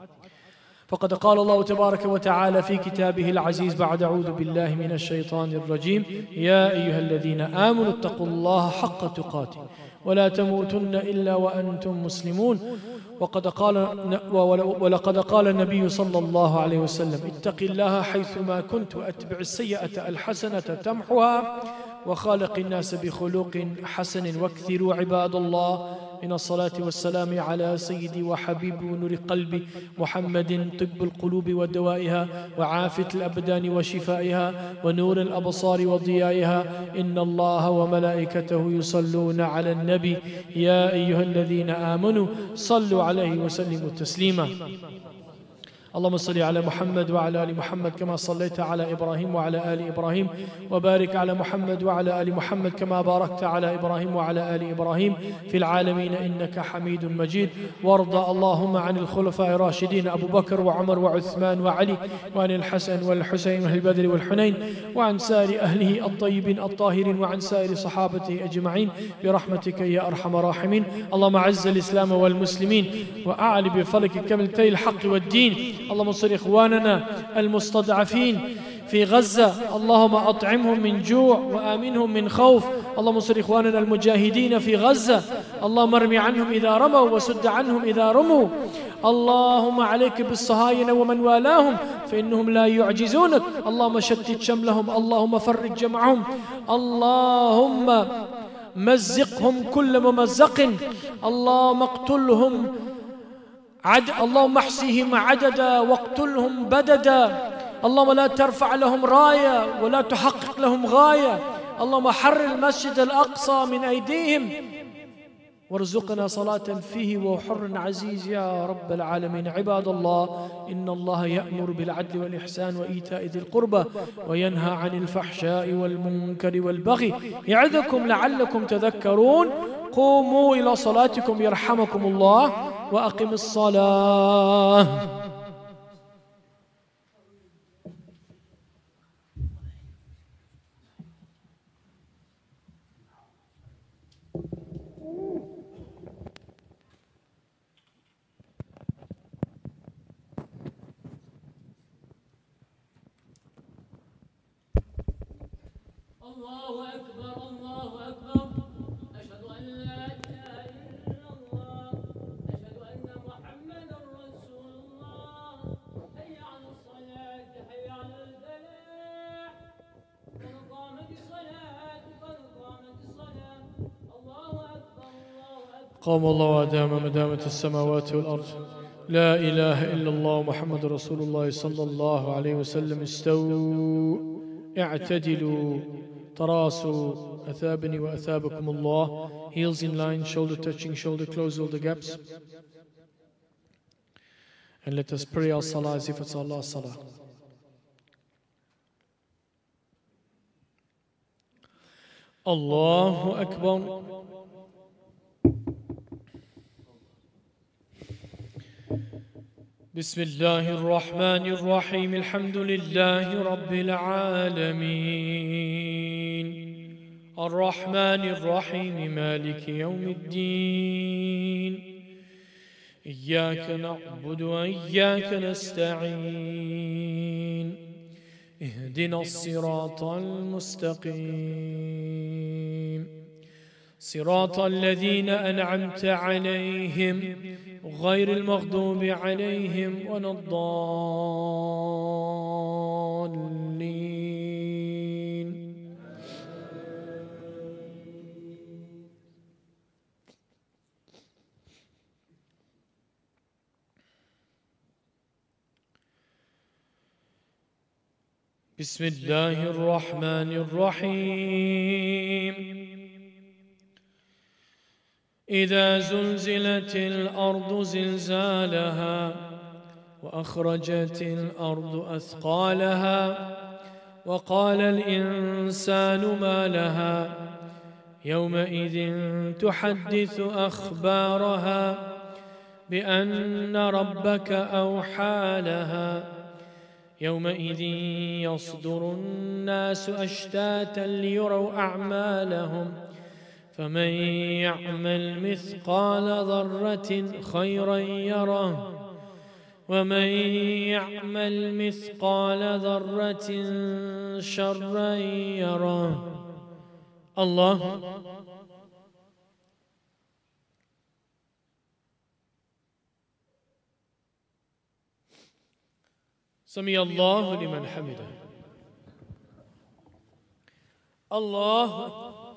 فقد قال الله تبارك وتعالى في كتابه العزيز بعد أعوذ بالله من الشيطان الرجيم: يا أيها الذين آمنوا اتقوا الله حق تقاته ولا تموتن إلا وأنتم مسلمون. وقد قال ولقد قال النبي صلى الله عليه وسلم: اتق الله حيثما كنت وأتبع السيئة الحسنة تمحها وخالق الناس بخلق حسن. واكثروا عباد الله من الصلاة والسلام على سيدي وحبيب ونور قلبي محمد، طب القلوب ودوائها وعافية الأبدان وشفائها ونور الأبصار وضيائها. إن الله وملائكته يصلون على النبي يا أيها الذين آمنوا صلوا عليه وسلموا تسليما. اللهم صل على محمد وعلى آل محمد كما صليت على إبراهيم وعلى آل إبراهيم، وبارك على محمد وعلى آل محمد كما باركت على إبراهيم وعلى آل إبراهيم في العالمين إنك حميد مجيد. وارض اللهم عن الخلفاء الراشدين أبو بكر وعمر وعثمان وعلي، وعن الحسن والحسين وأهل بدر والحنين، وعن سائر أهله الطيبين الطاهرين، وعن سائر صحابته أجمعين برحمتك يا أرحم الراحمين. اللهم أعز الإسلام والمسلمين وأعل بفضلك كلمتي الحق والدين. اللهم انصر إخواننا المستضعفين في غزة، اللهم أطعمهم من جوع وآمنهم من خوف. اللهم انصر إخواننا المجاهدين في غزة، اللهم ارم عنهم إذا رموا وسد عنهم إذا رموا. اللهم عليك بالصهاينة ومن والاهم فإنهم لا يعجزونك. اللهم شتت شملهم، اللهم فرق جمعهم، اللهم مزقهم كل ممزق، اللهم اقتلهم عد اللهم احصهم عددا واقتلهم بددا. اللهم لا ترفع لهم راية ولا تحقق لهم غاية. اللهم حرر المسجد الأقصى من أيديهم وارزقنا صلاة فيه وحر عزيز يا رب العالمين. عباد الله، إن الله يأمر بالعدل والإحسان وإيتاء ذي القربى وينهى عن الفحشاء والمنكر والبغي يعظكم لعلكم تذكرون. قوموا إلى صلاتكم يرحمكم الله وأقم الصلاة. الله أكبر الله أكبر، أشهد أن لا إله إلا الله، أشهد أن محمدا رسول الله. حي على الصلاة حي على الفلاح، قد قامت الصلاة قد قامت الصلاة. الله أكبر الله أكبر. قام الله وأدام مدامة السماوات والأرض، لا إله إلا الله محمد رسول الله صلى الله عليه وسلم. استووا اعتدلوا تراصوا أثابني وأثابكم الله. Heels in line, shoulder touching shoulder, close all the gaps. And let us pray our salah as if it's Allah's salah. Allahu Akbar. بسم الله الرحمن الرحيم. الحمد لله رب العالمين، الرحمن الرحيم، مالك يوم الدين. إياك نعبد وإياك نستعين، اهدنا الصراط المستقيم، صراط الذين أنعمت عليهم غير المغضوب عليهم ولا الضالين. بسم الله الرحمن الرحيم. إذا زلزلت الأرض زلزالها وأخرجت الأرض أثقالها وقال الإنسان ما لها يومئذ تحدث أخبارها بأن ربك أوحى لها يومئذ يصدر الناس أشتاتا ليروا أعمالهم فمن يعمل مثقال ذرة خيرا يره ومن يعمل مثقال ذرة شرا يره. الله سمع الله لمن حمده. الله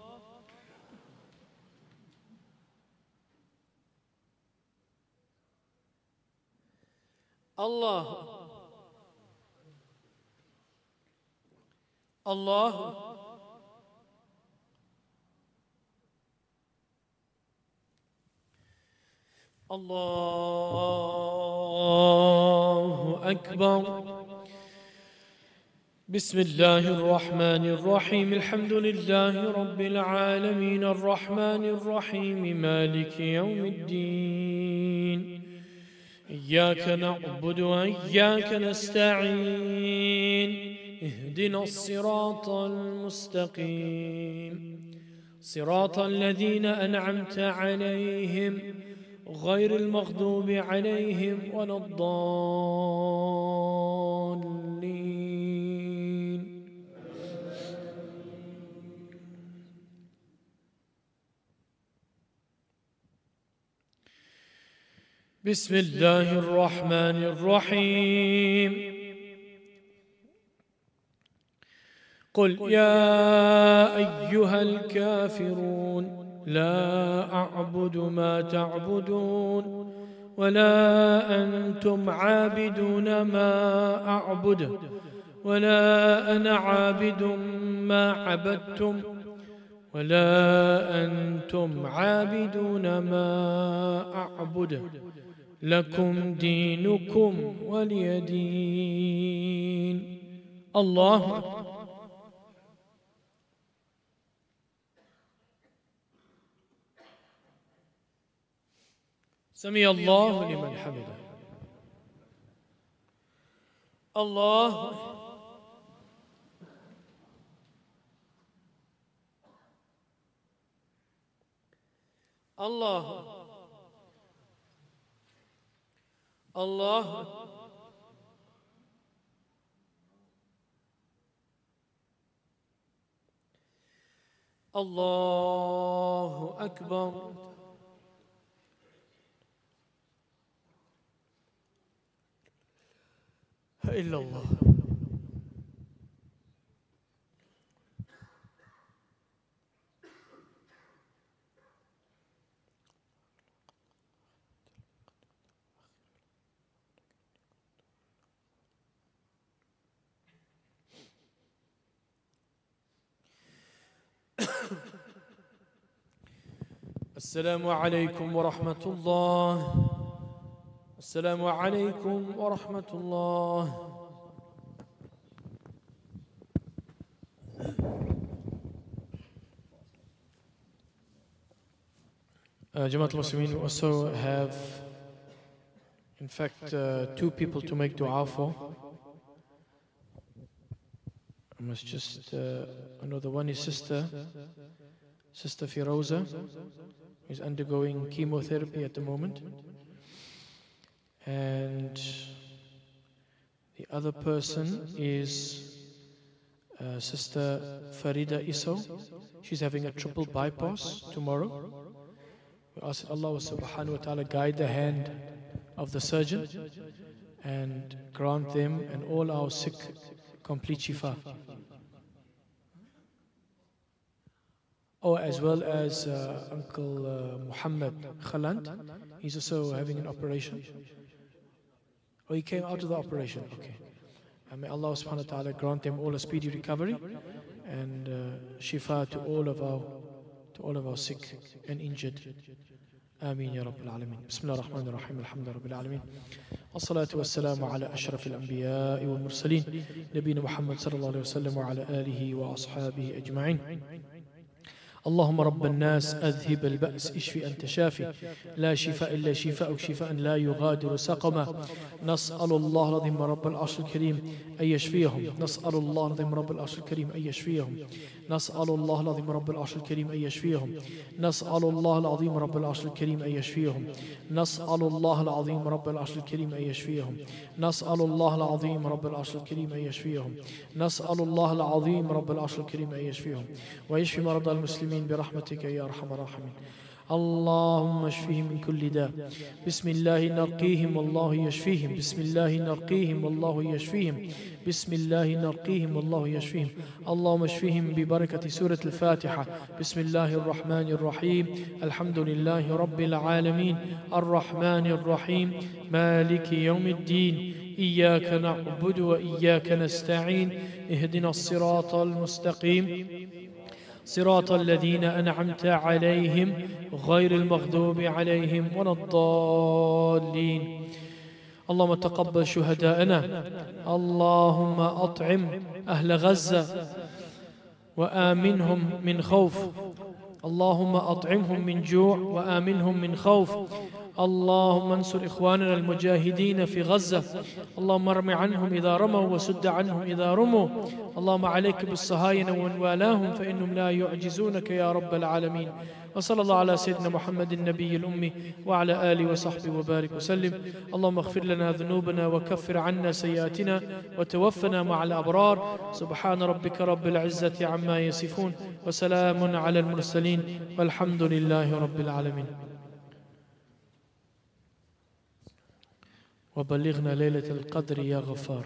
الله الله الله أكبر. بسم الله الرحمن الرحيم. الحمد لله رب العالمين الرحمن الرحيم مالك يوم الدين إياك نعبد وإياك نستعين اهدنا الصراط المستقيم صراط الذين أنعمت عليهم غير المغضوب عليهم ولا الضالين. بسم الله الرحمن الرحيم. قل يا أيها الكافرون لا أعبد ما تعبدون ولا أنتم عابدون ما أعبد ولا أنا عابد ما عبدتم ولا أنتم عابدون ما أعبد لكم دينكم ولي دين. الله سمع الله لمن حمده. الله الله الله الله أكبر. إلا الله. السلام عليكم ورحمة الله. السلام عليكم ورحمة الله. Uh, Jamaat al-Muslimin, we also have, in fact, uh, two people to make dua for. I must just, uh, I know the one is Sister, Sister Firoza, who is undergoing chemotherapy at the moment. And the other person is uh, Sister Farida Iso. She's having a triple bypass tomorrow. We ask Allah subhanahu wa ta'ala guide the hand of the surgeon and grant them and all our sick complete shifa. Oh, as well as uh, Uncle uh, Muhammad Khalant. He's also having an operation. Oh, he came out of the operation. Okay. And may Allah subhanahu wa ta'ala grant them all a speedy recovery and uh, shifa to all of our to all of our sick and injured آمين يا رب العالمين. بسم الله الرحمن الرحيم. الحمد لله رب العالمين، والصلاة والسلام على أشرف الأنبياء والمرسلين نبينا محمد صلى الله عليه وسلم وعلى آله وأصحابه أجمعين. اللهم رب الناس أذهب البأس اشفي أنت شافي، لا شفاء إلا شفاءك شفاء لا يغادر سقما. نسأل الله العظيم رب العرش الكريم أن يشفيهم، نسأل الله العظيم رب العرش الكريم أن يشفيهم، نسأل الله العظيم رب العرش الكريم أن يشفيهم، نسأل الله العظيم رب العرش الكريم أن يشفيهم، نسأل الله العظيم رب العرش الكريم أن يشفيهم، نسأل الله العظيم رب العرش الكريم أن يشفيهم، نسأل الله العظيم رب العرش الكريم أن يشفيهم ويشفي مرضى المسلمين برحمتك يا أرحم الراحمين. اللهم اشفهم من كل داء. بسم الله نرقيهم والله يشفيهم، بسم الله نرقيهم والله يشفيهم، بسم الله نرقيهم والله يشفيهم. اللهم اشفهم ببركة سورة الفاتحة. بسم الله الرحمن الرحيم، الحمد لله رب العالمين، الرحمن الرحيم، مالك يوم الدين، إياك نعبد وإياك نستعين، اهدنا الصراط المستقيم، صراط الذين أنعمت عليهم غير المغضوب عليهم ولا الضالين. اللهم تقبل شهداءنا، اللهم أطعم أهل غزة وآمنهم من خوف، اللهم أطعمهم من جوع وآمنهم من خوف. اللهم انصر إخواننا المجاهدين في غزة، اللهم ارم عنهم إذا رموا وسد عنهم إذا رموا. اللهم عليك بالصهاينة ومن والاهم فإنهم لا يعجزونك يا رب العالمين. وصلى الله على سيدنا محمد النبي الأمي وعلى آله وصحبه وبارك وسلم. اللهم اغفر لنا ذنوبنا وكفر عنا سيئاتنا وتوفنا مع الأبرار. سبحان ربك رب العزة عما يصفون وسلام على المرسلين والحمد لله رب العالمين. وبلغنا ليلة القدر يا غفار.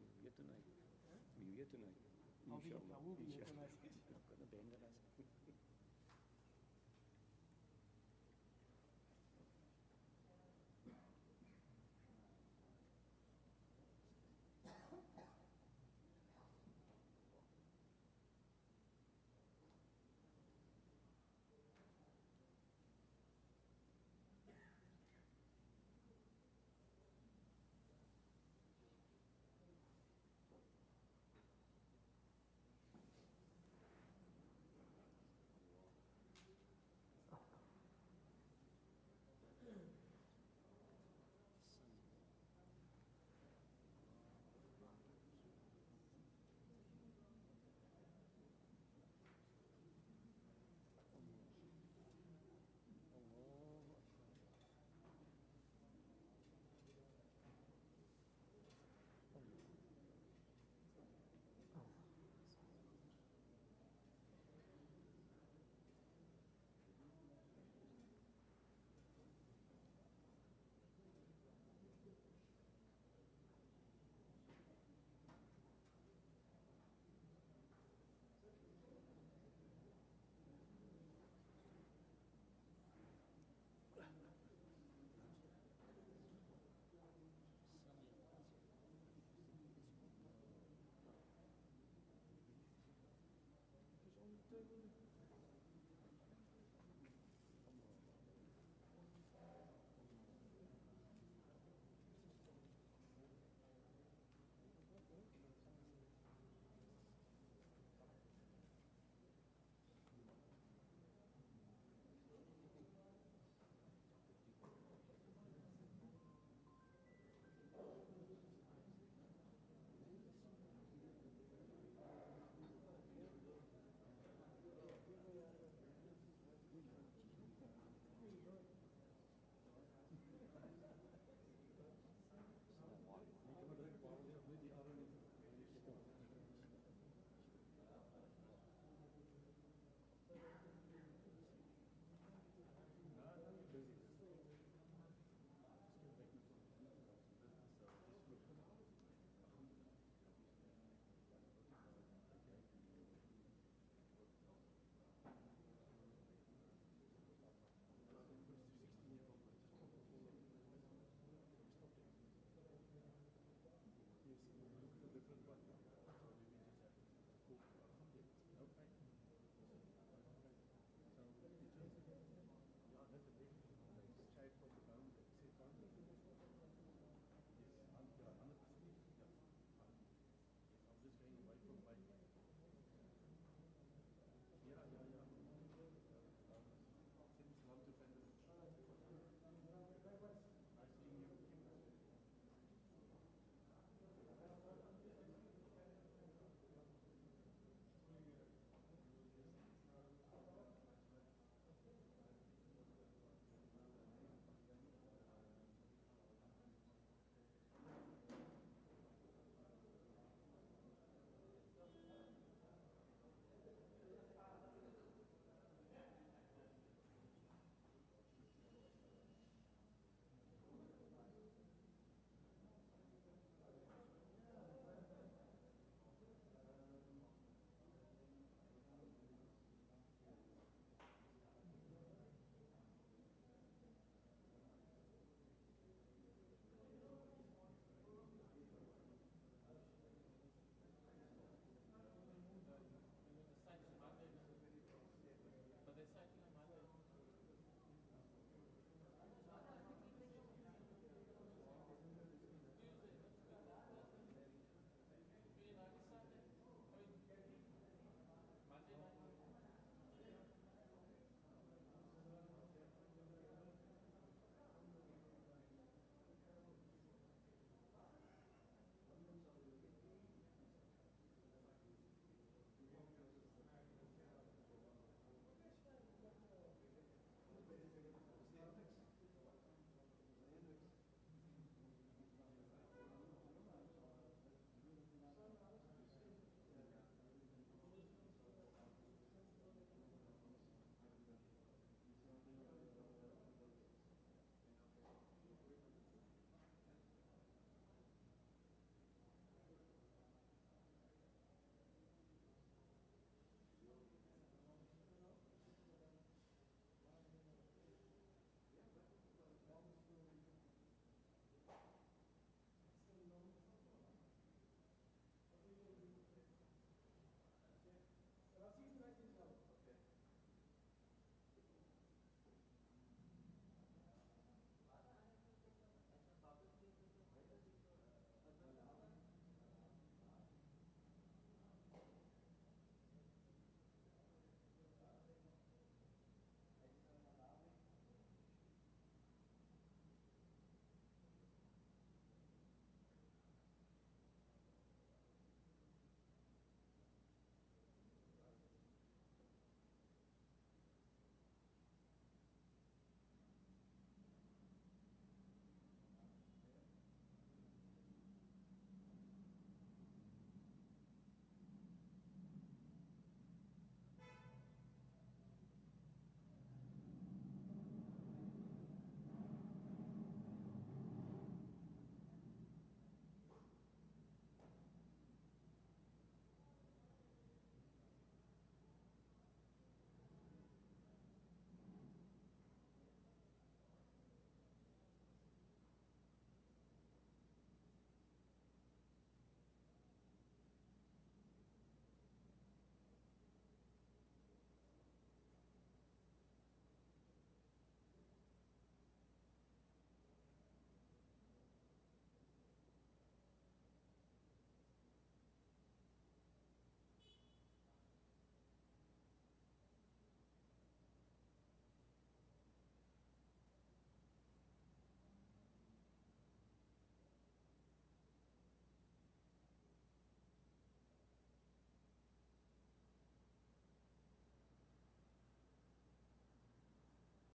Tonight. İnşallah. İnşallah.